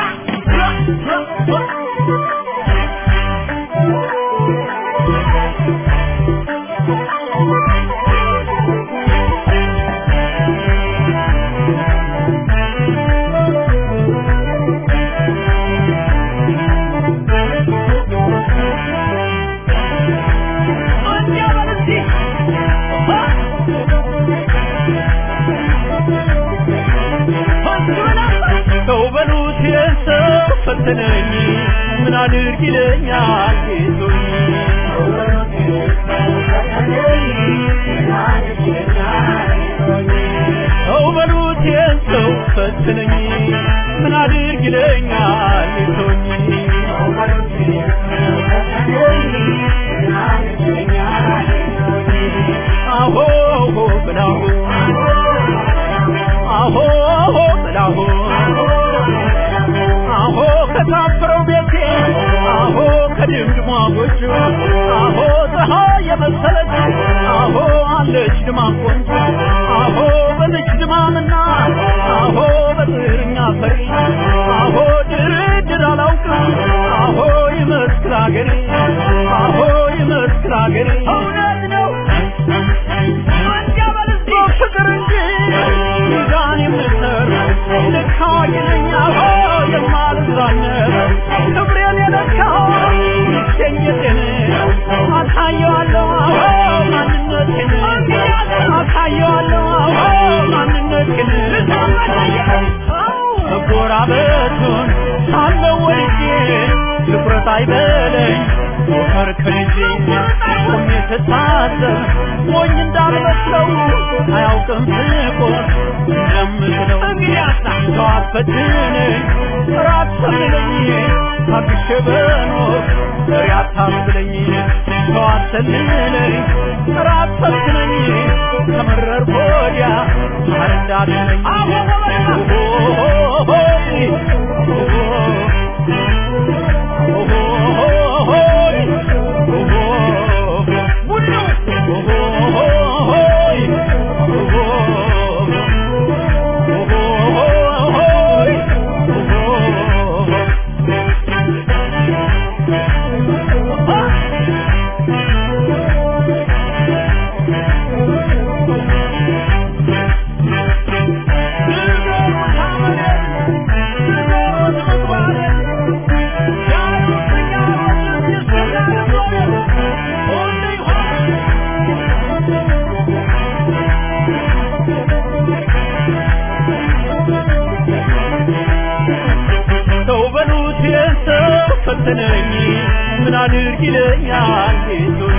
ፈተነኝ ምን አድርግ ይለኛል ጌቶኝ ሰው በሉት የሰው ፈተነኝ ምን አድርግ ይለኛል ጌቶኝ አሆ ብላሁ አሆ ብላሁ አሆ ከታፈረው ቤቴ አሆ ከድምድሟ ጎጆ አሆ ፀሐይ የመሰለች አሆ አለች ድማም ቆንጆ አሆ በልጅ ድማምና አሆ በጥርኛ ፈሪ አሆ ድርድር አላውቅም አሆ ይመስል አገሬ አሆ ይመስል አገሬ እውነት ነው አንጃበልዞ ፍቅር እንጂ ሚዛን የምሰር ልካ ይለኛ የማልዛነር ክብሬን የለካው ይገኘቴን አሳየዋለሁ ማንነቴን አሳየዋለሁ ማንነቴን መጎራበቱን ሳለው ወልጄ ትኩረት አይበለኝ ሞፈር ከልጄ ቆሜ ስታዘብ ሞኝ እንዳልመስለው አያውቅም ፍቆር እንደምትለው ሰው አፈትነኝ ራት ሰልለኝ ታግሼ በኖር ፍሬ አታስብለኝ ሰው አሰልለኝ ራት ሰልለኝ ከመረር ወዲያ ማር እንዳትለኝ ፈተነኝ ምን አድርግ ይለኛል ጌቶኝ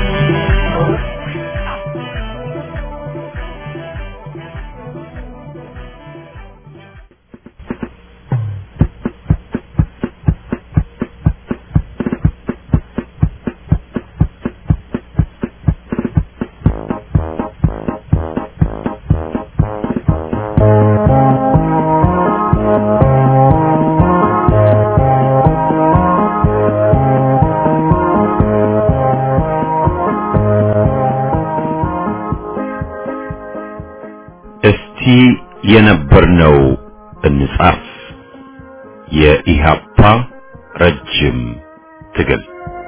የነበርነው እንጻፍ። የኢሃፓ ረጅም ትግል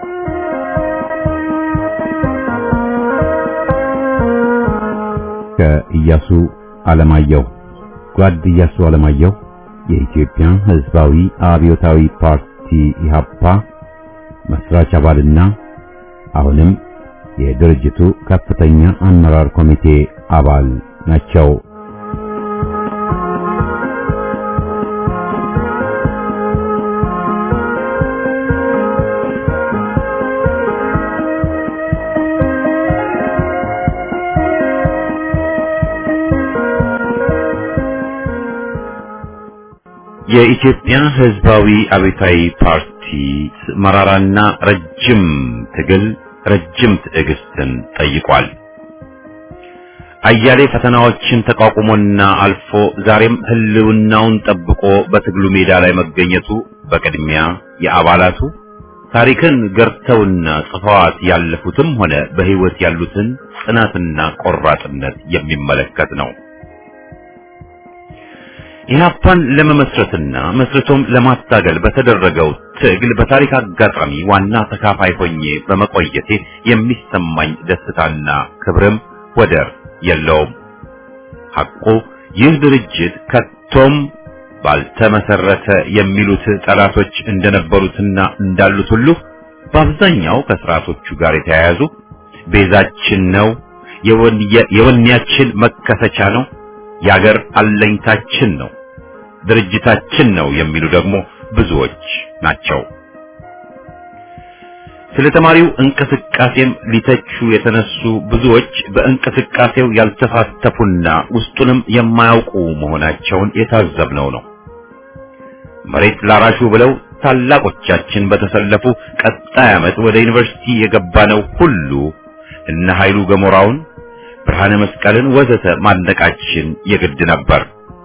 ከኢያሱ አለማየሁ። ጓድ ኢያሱ አለማየሁ የኢትዮጵያ ሕዝባዊ አብዮታዊ ፓርቲ ኢሃፓ መስራች አባልና አሁንም የድርጅቱ ከፍተኛ አመራር ኮሚቴ አባል ናቸው። የኢትዮጵያ ሕዝባዊ አብዮታዊ ፓርቲ መራራና ረጅም ትግል ረጅም ትዕግስትን ጠይቋል። አያሌ ፈተናዎችን ተቋቁሞና አልፎ ዛሬም ህልውናውን ጠብቆ በትግሉ ሜዳ ላይ መገኘቱ በቅድሚያ የአባላቱ ታሪክን ገርተውና ጽፈዋት ያለፉትም ሆነ በህይወት ያሉትን ጽናትና ቆራጥነት የሚመለከት ነው። ኢህአፓን ለመመስረትና መስርቶም ለማታገል በተደረገው ትግል በታሪክ አጋጣሚ ዋና ተካፋይ ሆኜ በመቆየቴ የሚሰማኝ ደስታና ክብርም ወደር የለውም። ሐቁ ይህ ድርጅት ከቶም ባልተመሰረተ የሚሉት ጠላቶች እንደነበሩትና እንዳሉት ሁሉ በአብዛኛው ከስርዓቶቹ ጋር የተያያዙ ቤዛችን ነው፣ የወኔያችን መከሰቻ ነው፣ የአገር አለኝታችን ነው፣ ድርጅታችን ነው የሚሉ ደግሞ ብዙዎች ናቸው። ስለ ተማሪው እንቅስቃሴም ሊተቹ የተነሱ ብዙዎች በእንቅስቃሴው ያልተሳተፉና ውስጡንም የማያውቁ መሆናቸውን የታዘብነው ነው። መሬት ላራሹ ብለው ታላቆቻችን በተሰለፉ ቀጣይ ዓመት ወደ ዩኒቨርሲቲ የገባነው ሁሉ እነ ኃይሉ ገሞራውን፣ ብርሃነ መስቀልን ወዘተ ማድነቃችን የግድ ነበር።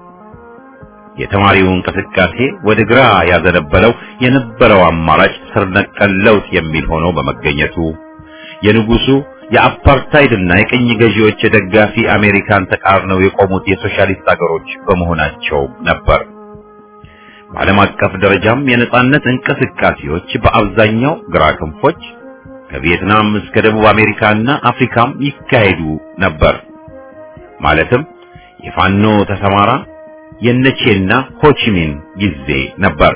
የተማሪው እንቅስቃሴ ወደ ግራ ያዘነበለው የነበረው አማራጭ ስር ነቀል ለውጥ የሚል ሆኖ በመገኘቱ የንጉሱ የአፓርታይድና የቅኝ ገዢዎች ደጋፊ አሜሪካን ተቃርነው የቆሙት የሶሻሊስት አገሮች በመሆናቸው ነበር። በዓለም አቀፍ ደረጃም የነጻነት እንቅስቃሴዎች በአብዛኛው ግራ ክንፎች ከቪየትናም እስከ ደቡብ አሜሪካና አፍሪካም ይካሄዱ ነበር። ማለትም የፋኖ ተሰማራ የነቼና ሆቺሚን ጊዜ ነበር።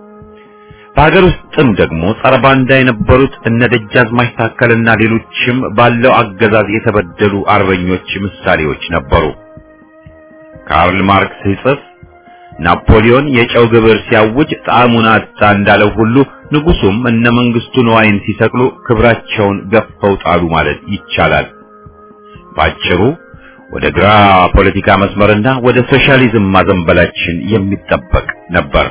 በሀገር ውስጥም ደግሞ ጸረ ባንዳ የነበሩት እነ ደጃዝማች ታከልና ሌሎችም ባለው አገዛዝ የተበደሉ አርበኞች ምሳሌዎች ነበሩ። ካርል ማርክስ ሲጽፍ ናፖሊዮን የጨው ግብር ሲያውጅ ጣዕሙን አጣ እንዳለው ሁሉ ንጉሱም እነ መንግስቱ ነዋይን ሲሰቅሉ ክብራቸውን ገፈው ጣሉ ማለት ይቻላል። ባጭሩ ወደ ግራ ፖለቲካ መስመርና ወደ ሶሻሊዝም ማዘንበላችን የሚጠበቅ ነበር።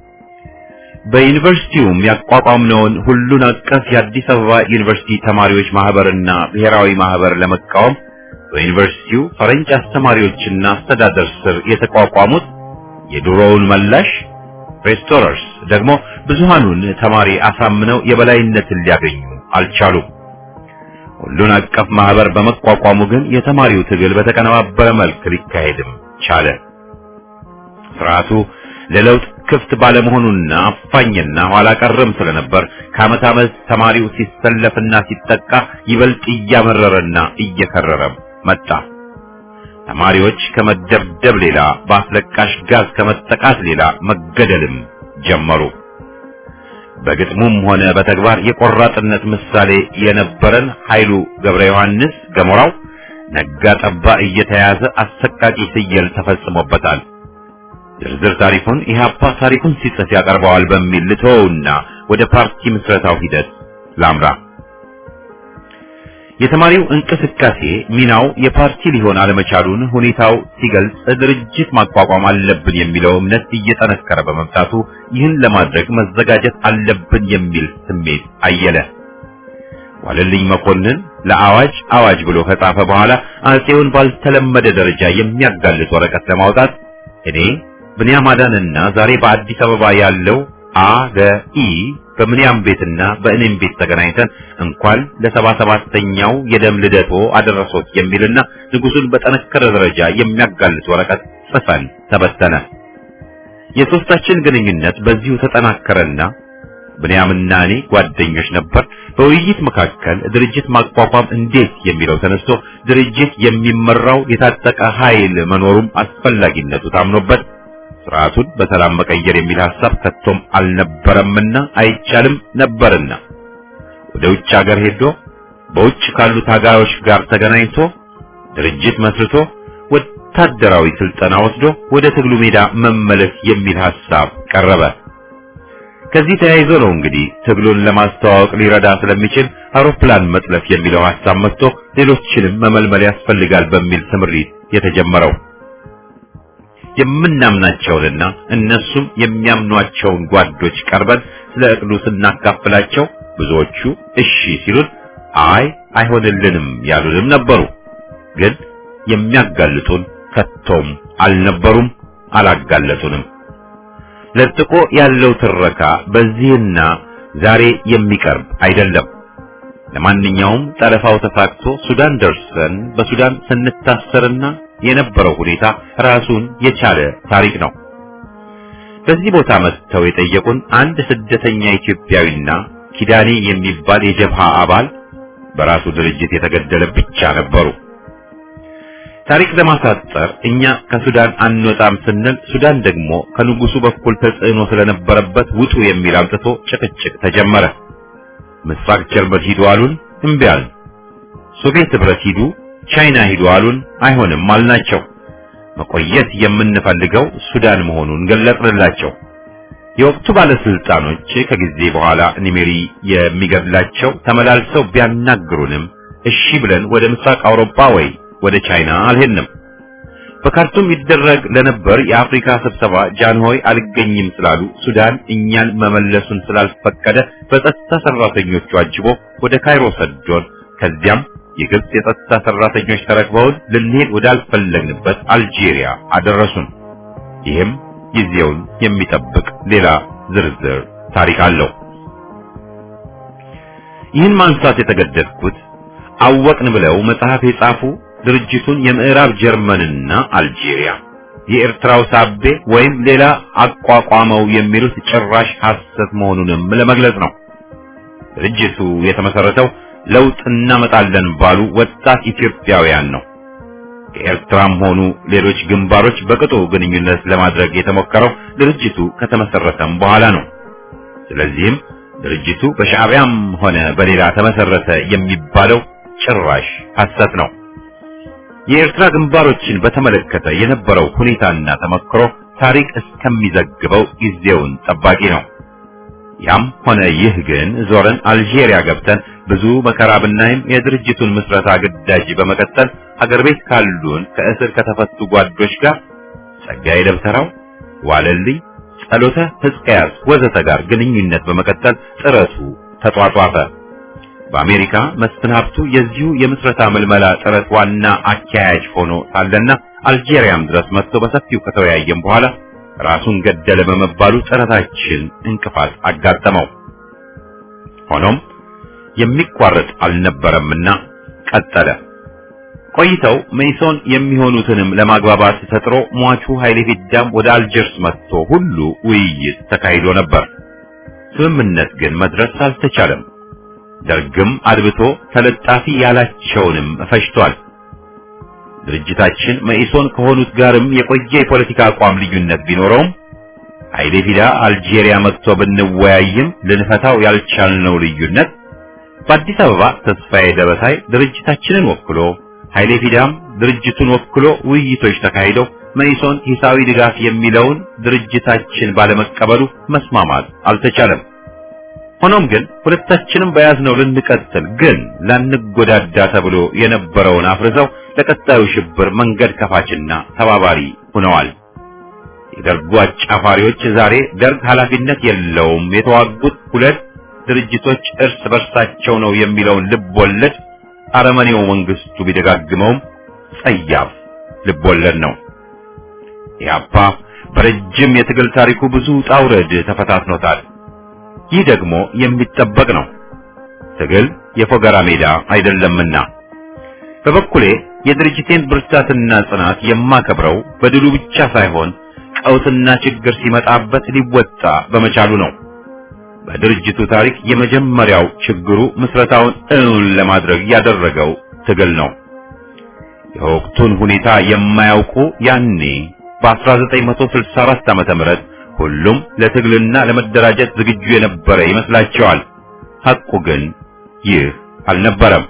በዩኒቨርሲቲውም ያቋቋምነውን ሁሉን አቀፍ የአዲስ አበባ ዩኒቨርሲቲ ተማሪዎች ማህበርና ብሔራዊ ማህበር ለመቃወም በዩኒቨርሲቲው ፈረንጅ አስተማሪዎችና አስተዳደር ስር የተቋቋሙት የድሮውን መላሽ ሬስቶረርስ ደግሞ ብዙሃኑን ተማሪ አሳምነው የበላይነትን ሊያገኙ አልቻሉም። ሁሉን አቀፍ ማህበር በመቋቋሙ ግን የተማሪው ትግል በተቀነባበረ መልክ ሊካሄድም ቻለ። ስርዓቱ ለለውጥ ክፍት ባለመሆኑና አፋኝና ኋላ ቀርም ስለነበር ከዓመት ዓመት ተማሪው ሲሰለፍና ሲጠቃ ይበልጥ እያመረረና እየከረረ መጣ። ተማሪዎች ከመደብደብ ሌላ በአስለቃሽ ጋዝ ከመጠቃት ሌላ መገደልም ጀመሩ። በግጥሙም ሆነ በተግባር የቆራጥነት ምሳሌ የነበረን ኃይሉ ገብረ ዮሐንስ ገሞራው ነጋ ጠባ እየተያዘ አሰቃቂ ፍየል ተፈጽሞበታል። ዝርዝር ታሪኩን ኢህአፓ ታሪኩን ሲጽፍ ያቀርበዋል በሚል ልተውና ወደ ፓርቲ ምስረታው ሂደት ላምራ። የተማሪው እንቅስቃሴ ሚናው የፓርቲ ሊሆን አለመቻሉን ሁኔታው ሲገልጽ ድርጅት ማቋቋም አለብን የሚለው እምነት እየጠነከረ በመምጣቱ ይህን ለማድረግ መዘጋጀት አለብን የሚል ስሜት አየለ። ዋለልኝ መኮንን ለአዋጅ አዋጅ ብሎ ከጻፈ በኋላ አጼውን ባልተለመደ ደረጃ የሚያጋልጥ ወረቀት ለማውጣት እኔ ብንያም አዳንና ዛሬ በአዲስ አበባ ያለው አገኢ በምንያም ቤትና በእኔም ቤት ተገናኝተን እንኳን ለሰባ ሰባተኛው የደም ልደቶ አደረሶት የሚልና ንጉሱን በጠነከረ ደረጃ የሚያጋልጥ ወረቀት ጽፈን ተበተነ። የሶስታችን ግንኙነት በዚሁ ተጠናከረና ብንያምና እኔ ጓደኞች ነበር። በውይይት መካከል ድርጅት ማቋቋም እንዴት የሚለው ተነስቶ ድርጅት የሚመራው የታጠቀ ኃይል መኖሩም አስፈላጊነቱ ታምኖበት ስርዓቱን በሰላም መቀየር የሚል ሐሳብ ከቶም አልነበረምና አይቻልም ነበርና ወደ ውጭ ሀገር ሄዶ በውጭ ካሉ ታጋዮች ጋር ተገናኝቶ ድርጅት መስርቶ ወታደራዊ ስልጠና ወስዶ ወደ ትግሉ ሜዳ መመለስ የሚል ሐሳብ ቀረበ። ከዚህ ተያይዞ ነው እንግዲህ ትግሉን ለማስተዋወቅ ሊረዳ ስለሚችል አውሮፕላን መጥለፍ የሚለው ሐሳብ መጥቶ ሌሎችንም መመልመል ያስፈልጋል በሚል ትምሪት የተጀመረው። የምናምናቸውንና እነሱም የሚያምኗቸውን ጓዶች ቀርበን ስለ እቅዱ ስናካፍላቸው ብዙዎቹ እሺ ሲሉን አይ አይሆንልንም ያሉንም ነበሩ። ግን የሚያጋልጡን ከቶም አልነበሩም፣ አላጋለጡንም። ለጥቆ ያለው ትረካ በዚህና ዛሬ የሚቀርብ አይደለም። ለማንኛውም ጠለፋው ተሳክቶ ሱዳን ደርሰን በሱዳን ስንታሰርና የነበረው ሁኔታ ራሱን የቻለ ታሪክ ነው። በዚህ ቦታ መጥተው የጠየቁን አንድ ስደተኛ ኢትዮጵያዊና ኪዳኔ የሚባል የጀብሃ አባል በራሱ ድርጅት የተገደለ ብቻ ነበሩ። ታሪክ ለማሳጠር እኛ ከሱዳን አንወጣም ስንል ሱዳን ደግሞ ከንጉሱ በኩል ተጽዕኖ ስለነበረበት ውጡ የሚል አምጥቶ ጭቅጭቅ ተጀመረ። ምስራቅ ጀርመን ሂዱ አሉን፣ እምቢ አልን። ሶቪየት ህብረት ሂዱ፣ ቻይና ሂዱ አሉን፣ አይሆንም አልናቸው። መቆየት የምንፈልገው ሱዳን መሆኑን ገለጽንላቸው። የወቅቱ ባለስልጣኖች ከጊዜ በኋላ ኒሜሪ የሚገድላቸው ተመላልሰው ቢያናግሩንም እሺ ብለን ወደ ምስራቅ አውሮፓ ወይ ወደ ቻይና አልሄድንም። በካርቱም ይደረግ ለነበር የአፍሪካ ስብሰባ ጃንሆይ አልገኝም ስላሉ ሱዳን እኛን መመለሱን ስላልፈቀደ በጸጥታ ሰራተኞቹ አጅቦ ወደ ካይሮ ሰዶን፣ ከዚያም የግብጽ የጸጥታ ሰራተኞች ተረክበውን ልንሄድ ወዳልፈለግንበት አልጄሪያ አደረሱን። ይህም ጊዜውን የሚጠብቅ ሌላ ዝርዝር ታሪክ አለው። ይህን ማንሳት የተገደድኩት አወቅን ብለው መጽሐፍ የጻፉ ድርጅቱን የምዕራብ ጀርመንና አልጄሪያ የኤርትራው ሳቤ ወይም ሌላ አቋቋመው የሚሉት ጭራሽ ሐሰት መሆኑንም ለመግለጽ ነው። ድርጅቱ የተመሰረተው ለውጥ እናመጣለን ባሉ ወጣት ኢትዮጵያውያን ነው። ከኤርትራም ሆኑ ሌሎች ግንባሮች በቅጡ ግንኙነት ለማድረግ የተሞከረው ድርጅቱ ከተመሰረተም በኋላ ነው። ስለዚህም ድርጅቱ በሻዕቢያም ሆነ በሌላ ተመሰረተ የሚባለው ጭራሽ ሐሰት ነው። የኤርትራ ግንባሮችን በተመለከተ የነበረው ሁኔታና ተመክሮ ታሪክ እስከሚዘግበው ጊዜውን ጠባቂ ነው። ያም ሆነ ይህ ግን ዞረን አልጄሪያ ገብተን ብዙ መከራ ብናይም የድርጅቱን ምስረታ ግዳጅ በመቀጠል ሀገር ቤት ካሉን ከእስር ከተፈቱ ጓዶች ጋር ጸጋዬ ደብተራው፣ ዋለልይ፣ ጸሎተ ሕዝቅያስ ወዘተ ጋር ግንኙነት በመቀጠል ጥረቱ ተጧጧፈ። በአሜሪካ መስፍን ሀብቱ የዚሁ የምስረታ መልመላ ጥረት ዋና አካያጅ ሆኖ ሳለና አልጄሪያም ድረስ መጥቶ በሰፊው ከተወያየም በኋላ ራሱን ገደለ በመባሉ ጥረታችን እንቅፋት አጋጠመው። ሆኖም የሚቋረጥ አልነበረምና ቀጠለ። ቆይተው መይሶን የሚሆኑትንም ለማግባባት ተጥሮ ሟቹ ኃይሌ ፊዳም ወደ አልጀርስ መጥቶ ሁሉ ውይይት ተካሂዶ ነበር። ስምምነት ግን መድረስ አልተቻለም። ደርግም አድብቶ ተለጣፊ ያላቸውንም ፈጅቷል። ድርጅታችን መኢሶን ከሆኑት ጋርም የቆየ የፖለቲካ አቋም ልዩነት ቢኖረውም ኃይሌ ፊዳ አልጄሪያ መጥቶ ብንወያይም ልንፈታው ያልቻልነው ልዩነት በአዲስ አበባ ተስፋዬ ደበሳይ ድርጅታችንን ወክሎ ኃይሌ ፊዳም ድርጅቱን ወክሎ ውይይቶች ተካሂደው መኢሶን ሂሳዊ ድጋፍ የሚለውን ድርጅታችን ባለመቀበሉ መስማማት አልተቻለም። ሆኖም ግን ሁለታችንም በያዝነው ልንቀጥል ግን ላንጎዳዳ ተብሎ የነበረውን አፍርሰው ለቀጣዩ ሽብር መንገድ ከፋችና ተባባሪ ሆነዋል። የደርጉ አጫፋሪዎች ዛሬ ደርግ ኃላፊነት የለውም የተዋጉት ሁለት ድርጅቶች እርስ በርሳቸው ነው የሚለውን ልብ ወለድ አረመኔው መንግስቱ ቢደጋግመውም ጸያፍ ልብ ወለድ ነው። ኢህአፓ በረጅም የትግል ታሪኩ ብዙ ጣውረድ ተፈታትኖታል። ይህ ደግሞ የሚጠበቅ ነው። ትግል የፎገራ ሜዳ አይደለምና። በበኩሌ የድርጅቴን ብርታትና ጽናት የማከብረው በድሉ ብቻ ሳይሆን ቀውስና ችግር ሲመጣበት ሊወጣ በመቻሉ ነው። በድርጅቱ ታሪክ የመጀመሪያው ችግሩ ምስረታውን እውን ለማድረግ ያደረገው ትግል ነው። የወቅቱን ሁኔታ የማያውቁ ያኔ በ1964 ዓመተ ምህረት ሁሉም ለትግልና ለመደራጀት ዝግጁ የነበረ ይመስላቸዋል። ሐቁ ግን ይህ አልነበረም።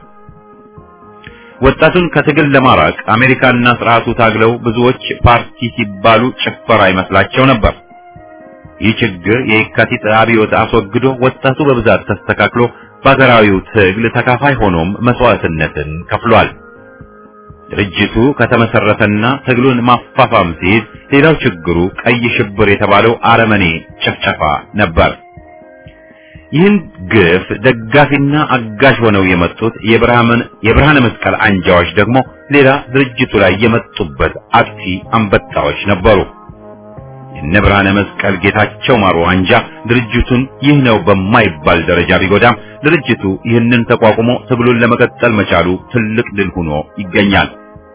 ወጣቱን ከትግል ለማራቅ አሜሪካና ስርዓቱ ታግለው ብዙዎች ፓርቲ ሲባሉ ጭፈራ ይመስላቸው ነበር። ይህ ችግር የካቲት አብዮት አስወግዶ ወጣቱ በብዛት ተስተካክሎ በአገራዊው ትግል ተካፋይ ሆኖም መስዋዕትነትን ከፍሏል። ድርጅቱ ከተመሰረተና ትግሉን ማፋፋም ሲል ሌላው ችግሩ ቀይ ሽብር የተባለው አረመኔ ጭፍጨፋ ነበር። ይህን ግፍ ደጋፊና አጋዥ ሆነው የመጡት የብርሃን የብርሃነ መስቀል አንጃዎች ደግሞ ሌላ ድርጅቱ ላይ የመጡበት አጥፊ አንበጣዎች ነበሩ። የነ ብርሃነ መስቀል ጌታቸው ማሩ አንጃ ድርጅቱን ይህ ነው በማይባል ደረጃ ቢጎዳም ድርጅቱ ይህንን ተቋቁሞ ትግሉን ለመቀጠል መቻሉ ትልቅ ድል ሆኖ ይገኛል።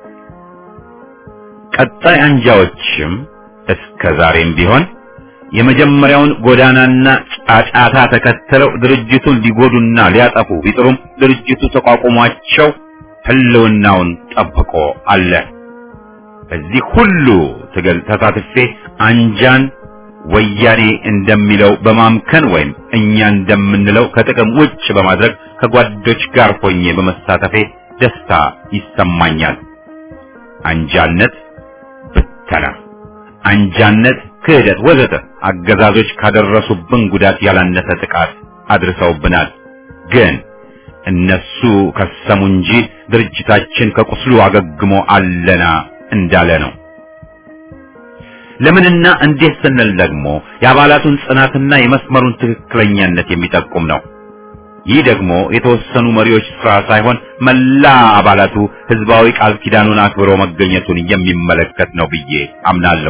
ቀጣይ አንጃዎችም እስከ ዛሬም ቢሆን የመጀመሪያውን ጎዳናና ጫጫታ ተከተለው ድርጅቱን ሊጎዱና ሊያጠፉ ቢጥሩም ድርጅቱ ተቋቁሟቸው ህልውናውን ጠብቆ አለ። በዚህ ሁሉ ትግል ተሳትፌ አንጃን ወያኔ እንደሚለው በማምከን ወይም እኛ እንደምንለው ከጥቅም ውጭ በማድረግ ከጓዶች ጋር ሆኜ በመሳተፌ ደስታ ይሰማኛል። አንጃነት ብተና፣ አንጃነት ክህደት ወዘተ አገዛዞች ካደረሱብን ጉዳት ያላነሰ ጥቃት አድርሰውብናል። ግን እነሱ ከሰሙ እንጂ ድርጅታችን ከቁስሉ አገግሞ አለና እንዳለ ነው። ለምንና እንዴት ስንል ደግሞ የአባላቱን ጽናትና የመስመሩን ትክክለኛነት የሚጠቁም ነው። ይህ ደግሞ የተወሰኑ መሪዎች ስራ ሳይሆን መላ አባላቱ ህዝባዊ ቃል ኪዳኑን አክብሮ መገኘቱን የሚመለከት ነው ብዬ አምናለሁ።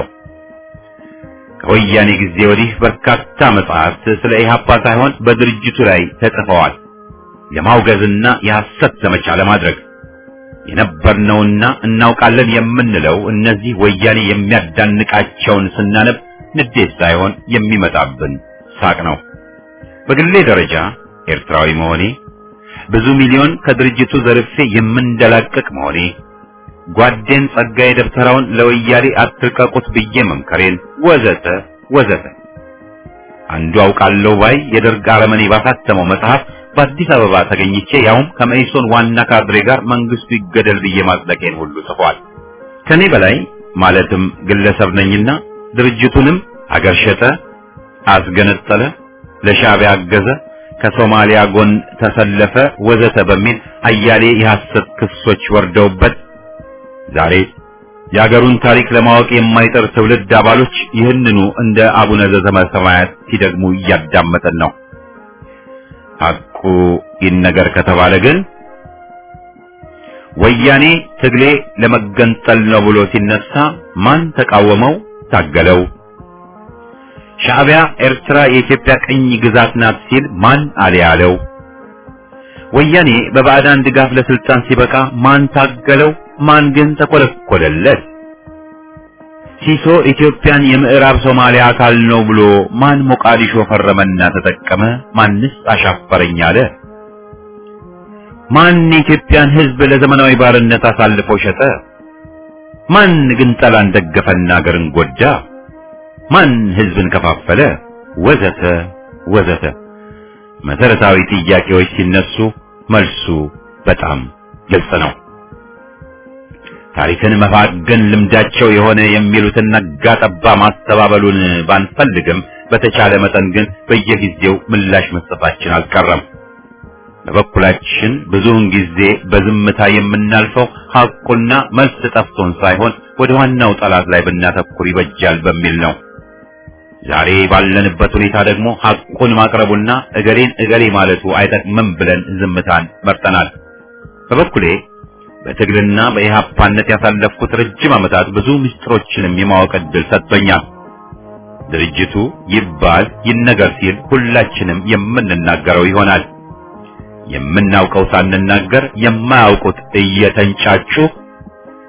ከወያኔ ጊዜ ወዲህ በርካታ መጽሐፍት ስለ ኢህአፓ ሳይሆን በድርጅቱ ላይ ተጽፈዋል። የማውገዝና የሐሰት ዘመቻ ለማድረግ የነበርነውና እናውቃለን የምንለው እነዚህ ወያኔ የሚያዳንቃቸውን ስናነብ ንዴት ሳይሆን የሚመጣብን ሳቅ ነው። በግሌ ደረጃ ኤርትራዊ መሆኔ፣ ብዙ ሚሊዮን ከድርጅቱ ዘርፌ የምንደላቀቅ መሆኔ፣ ጓዴን ጸጋዬ ደብተራውን ለወያኔ አትልቀቁት ብዬ መምከሬን ወዘተ ወዘተ አንዱ አውቃለሁ ባይ የደርግ አረመኔ ባሳተመው መጽሐፍ በአዲስ አበባ ተገኝቼ ያውም ከመኢሶን ዋና ካድሬ ጋር መንግስቱ ይገደል ብዬ ማጽደቄን ሁሉ ጽፏል። ከኔ በላይ ማለትም ግለሰብ ነኝና ድርጅቱንም አገር ሸጠ፣ አስገነጠለ፣ ለሻዕቢያ አገዘ፣ ከሶማሊያ ጎን ተሰለፈ ወዘተ በሚል አያሌ የሐሰት ክሶች ወርደውበት ዛሬ የአገሩን ታሪክ ለማወቅ የማይጠር ትውልድ አባሎች ይህንኑ እንደ አቡነ ዘበሰማያት ሲደግሙ እያዳመጠን ነው። ሐቁ ይነገር ከተባለ ግን ወያኔ ትግሌ ለመገንጠል ነው ብሎ ሲነሳ ማን ተቃወመው? ታገለው? ሻዕቢያ ኤርትራ የኢትዮጵያ ቅኝ ግዛት ናት ሲል ማን አልያለው? ወያኔ በባዕዳን ድጋፍ ለስልጣን ሲበቃ ማን ታገለው? ማን ግን ተቆለቆለለት? ሲሶ ኢትዮጵያን የምዕራብ ሶማሊያ አካል ነው ብሎ ማን ሞቃዲሾ ፈረመና ተጠቀመ? ማንስ አሻፈረኝ አለ? ማን የኢትዮጵያን ሕዝብ ለዘመናዊ ባርነት አሳልፎ ሸጠ? ማን ግን ጠላን ደገፈና አገርን ጎዳ? ማን ሕዝብን ከፋፈለ? ወዘተ ወዘተ መሰረታዊ ጥያቄዎች ሲነሱ መልሱ በጣም ግልጽ ነው። ታሪክን መፋገን ልምዳቸው የሆነ የሚሉትን ነጋ ጠባ ማስተባበሉን ባንፈልግም በተቻለ መጠን ግን በየጊዜው ምላሽ መስጠታችን አልቀረም። በበኩላችን ብዙውን ጊዜ በዝምታ የምናልፈው ሐቁና መልስ ጠፍቶን ሳይሆን ወደ ዋናው ጠላት ላይ ብናተኩር ይበጃል በሚል ነው። ዛሬ ባለንበት ሁኔታ ደግሞ ሐቁን ማቅረቡና እገሌን እገሌ ማለቱ አይጠቅምም ብለን ዝምታን መርጠናል። በበኩሌ በትግልና በኢህአፓነት ያሳለፍኩት ረጅም ዓመታት ብዙ ምስጢሮችንም የማወቅ ዕድል ሰጥቶኛል። ድርጅቱ ይባል ይነገር ሲል ሁላችንም የምንናገረው ይሆናል። የምናውቀው ሳንናገር የማያውቁት እየተንጫጩ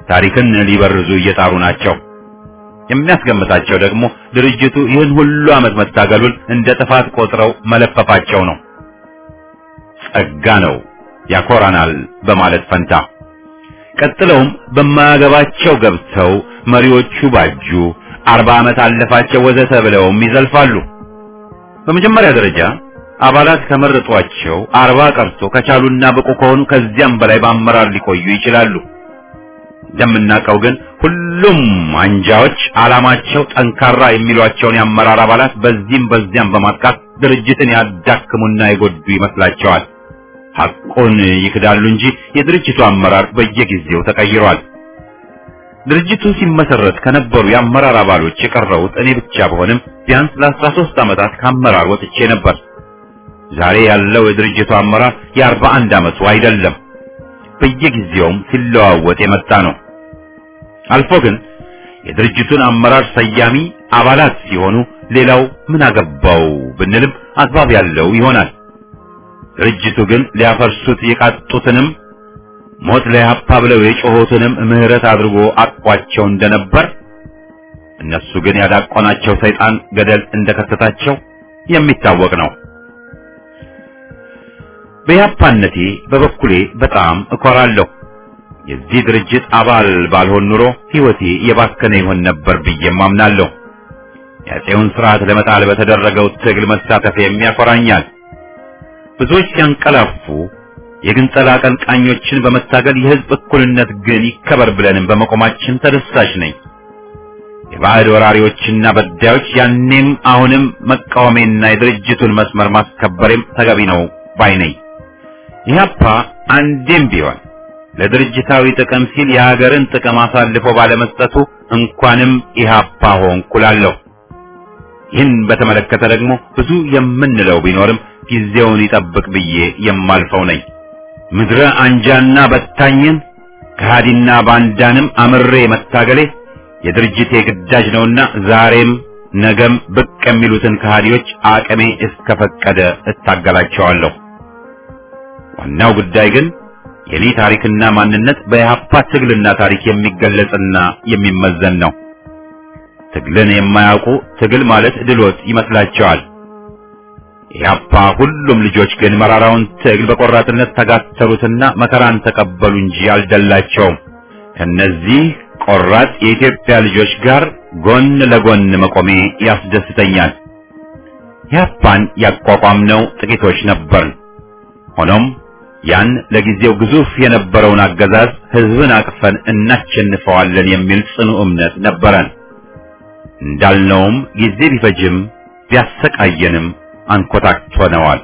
ታሪክን ሊበርዙ እየጣሩ ናቸው። የሚያስገምታቸው ደግሞ ድርጅቱ ይህን ሁሉ ዓመት መታገሉን እንደ ጥፋት ቆጥረው መለፈፋቸው ነው። ጸጋ ነው ያኮራናል በማለት ፈንታ ቀጥለውም በማያገባቸው ገብተው መሪዎቹ ባጁ አርባ ዓመት አለፋቸው ወዘተ ብለውም ይዘልፋሉ። በመጀመሪያ ደረጃ አባላት ከመረጧቸው አርባ ቀርቶ ከቻሉና ብቁ ከሆኑ ከዚያም በላይ በአመራር ሊቆዩ ይችላሉ። እንደምናውቀው ግን ሁሉም አንጃዎች ዓላማቸው ጠንካራ የሚሏቸውን የአመራር አባላት በዚህም በዚያም በማጥቃት ድርጅትን ያዳክሙና የጎዱ ይመስላቸዋል። ሐቁን ይክዳሉ እንጂ የድርጅቱ አመራር በየጊዜው ተቀይሯል። ድርጅቱ ሲመሰረት ከነበሩ የአመራር አባሎች የቀረውት እኔ ብቻ በሆንም ቢያንስ ለአስራ ሦስት ዓመታት ከአመራር ወጥቼ ነበር። ዛሬ ያለው የድርጅቱ አመራር የአርባ አንድ ዓመቱ አይደለም። በየጊዜውም ሲለዋወጥ የመጣ ነው። አልፎ ግን የድርጅቱን አመራር ሰያሚ አባላት ሲሆኑ ሌላው ምን አገባው ብንልም አግባብ ያለው ይሆናል። ድርጅቱ ግን ሊያፈርሱት የቃጡትንም ሞት ለኢህአፓ ብለው የጮሁትንም ምህረት አድርጎ አቋቸው እንደነበር እነሱ ግን ያዳቆናቸው ሰይጣን ገደል እንደከተታቸው የሚታወቅ ነው። በኢህአፓነቴ በበኩሌ በጣም እኮራለሁ። የዚህ ድርጅት አባል ባልሆን ኑሮ ሕይወቴ የባከነ ይሆን ነበር ብዬም አምናለሁ። የአፄውን ስርዓት ለመጣል በተደረገው ትግል መሳተፍ የሚያኮራኛል። ብዙዎች ሲያንቀላፉ የግንጠላ አቀንቃኞችን በመታገል የህዝብ እኩልነት ግን ይከበር ብለንም በመቆማችን ተደሳሽ ነኝ። የባዕድ ወራሪዎችና በዳዮች ያኔም አሁንም መቃወሜና የድርጅቱን መስመር ማስከበሬም ተገቢ ነው ባይ ነኝ። ኢህአፓ አንዴም ቢሆን ለድርጅታዊ ጥቅም ሲል የሀገርን ጥቅም አሳልፎ ባለመስጠቱ እንኳንም ኢህአፓ ሆንኩ እላለሁ። ይህን በተመለከተ ደግሞ ብዙ የምንለው ቢኖርም ጊዜውን ይጠብቅ ብዬ የማልፈው ነኝ። ምድረ አንጃና በታኝን ከሃዲና ባንዳንም አምሬ መታገሌ የድርጅቴ ግዳጅ ነውና ዛሬም ነገም ብቅ የሚሉትን ከሃዲዎች አቅሜ እስከፈቀደ እታገላቸዋለሁ። ዋናው ጉዳይ ግን የኔ ታሪክና ማንነት በኢህአፓ ትግልና ታሪክ የሚገለጽና የሚመዘን ነው። ትግልን የማያውቁ ትግል ማለት ድሎት ይመስላቸዋል። ኢህአፓ ሁሉም ልጆች ግን መራራውን ትግል በቆራጥነት ተጋተሩትና መከራን ተቀበሉ እንጂ አልደላቸውም። ከነዚህ ቆራጥ የኢትዮጵያ ልጆች ጋር ጎን ለጎን መቆሜ ያስደስተኛል። ኢህአፓን ያቋቋምነው ጥቂቶች ነበር። ሆኖም ያን ለጊዜው ግዙፍ የነበረውን አገዛዝ ህዝብን አቅፈን እናሸንፈዋለን የሚል ጽኑ እምነት ነበረን። እንዳልነውም ጊዜ ቢፈጅም ቢያሰቃየንም አንኮታክቶነዋል።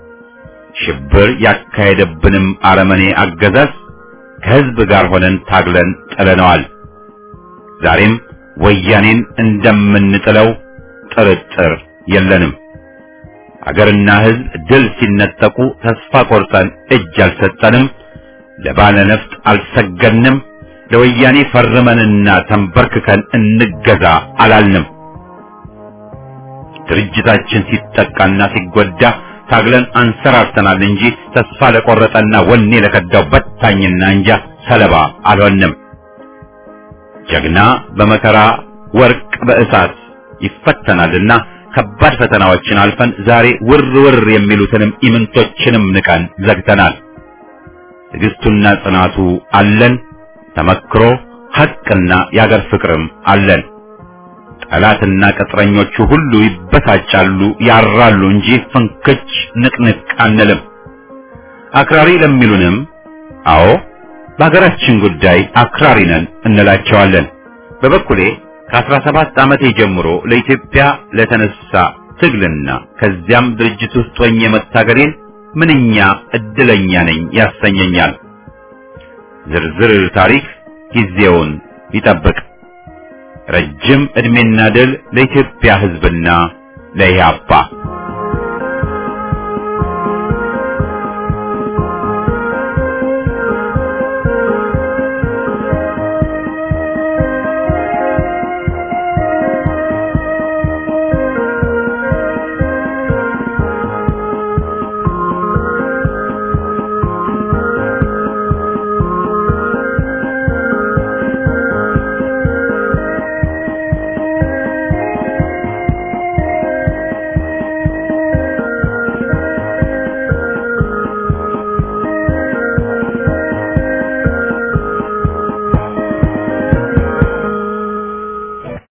ሽብር ያካሄደብንም አረመኔ አገዛዝ ከህዝብ ጋር ሆነን ታግለን ጥለነዋል። ዛሬም ወያኔን እንደምንጥለው ጥርጥር የለንም። አገርና ህዝብ ድል ሲነጠቁ ተስፋ ቆርጠን እጅ አልሰጠንም። ለባለ ነፍጥ አልሰገድንም። ለወያኔ ፈርመንና ተንበርክከን እንገዛ አላልንም። ድርጅታችን ሲጠቃና ሲጎዳ ታግለን አንሰራርተናል እንጂ ተስፋ ለቆረጠና ወኔ ለከዳው በታኝና እንጃ ሰለባ አልሆንም። ጀግና በመከራ ወርቅ በእሳት ይፈተናልና ከባድ ፈተናዎችን አልፈን ዛሬ ውር ውር የሚሉትንም ኢምንቶችንም ንቀን ዘግተናል። ትዕግስቱና ጽናቱ አለን። ተመክሮ ሐቅና የአገር ፍቅርም አለን። ጠላትና ቅጥረኞቹ ሁሉ ይበሳጫሉ፣ ያራሉ እንጂ ፍንክች ንቅንቅ አንልም። አክራሪ ለሚሉንም አዎ በሀገራችን ጉዳይ አክራሪ ነን እንላቸዋለን። በበኩሌ ከአስራ ሰባት ዓመቴ ጀምሮ ለኢትዮጵያ ለተነሳ ትግልና ከዚያም ድርጅት ውስጥ ሆኜ መታገሌን ምንኛ እድለኛ ነኝ ያሰኘኛል። ዝርዝር ታሪክ ጊዜውን ይጠብቅ። ረጅም ዕድሜና ድል ለኢትዮጵያ ሕዝብና ለኢህአፓ።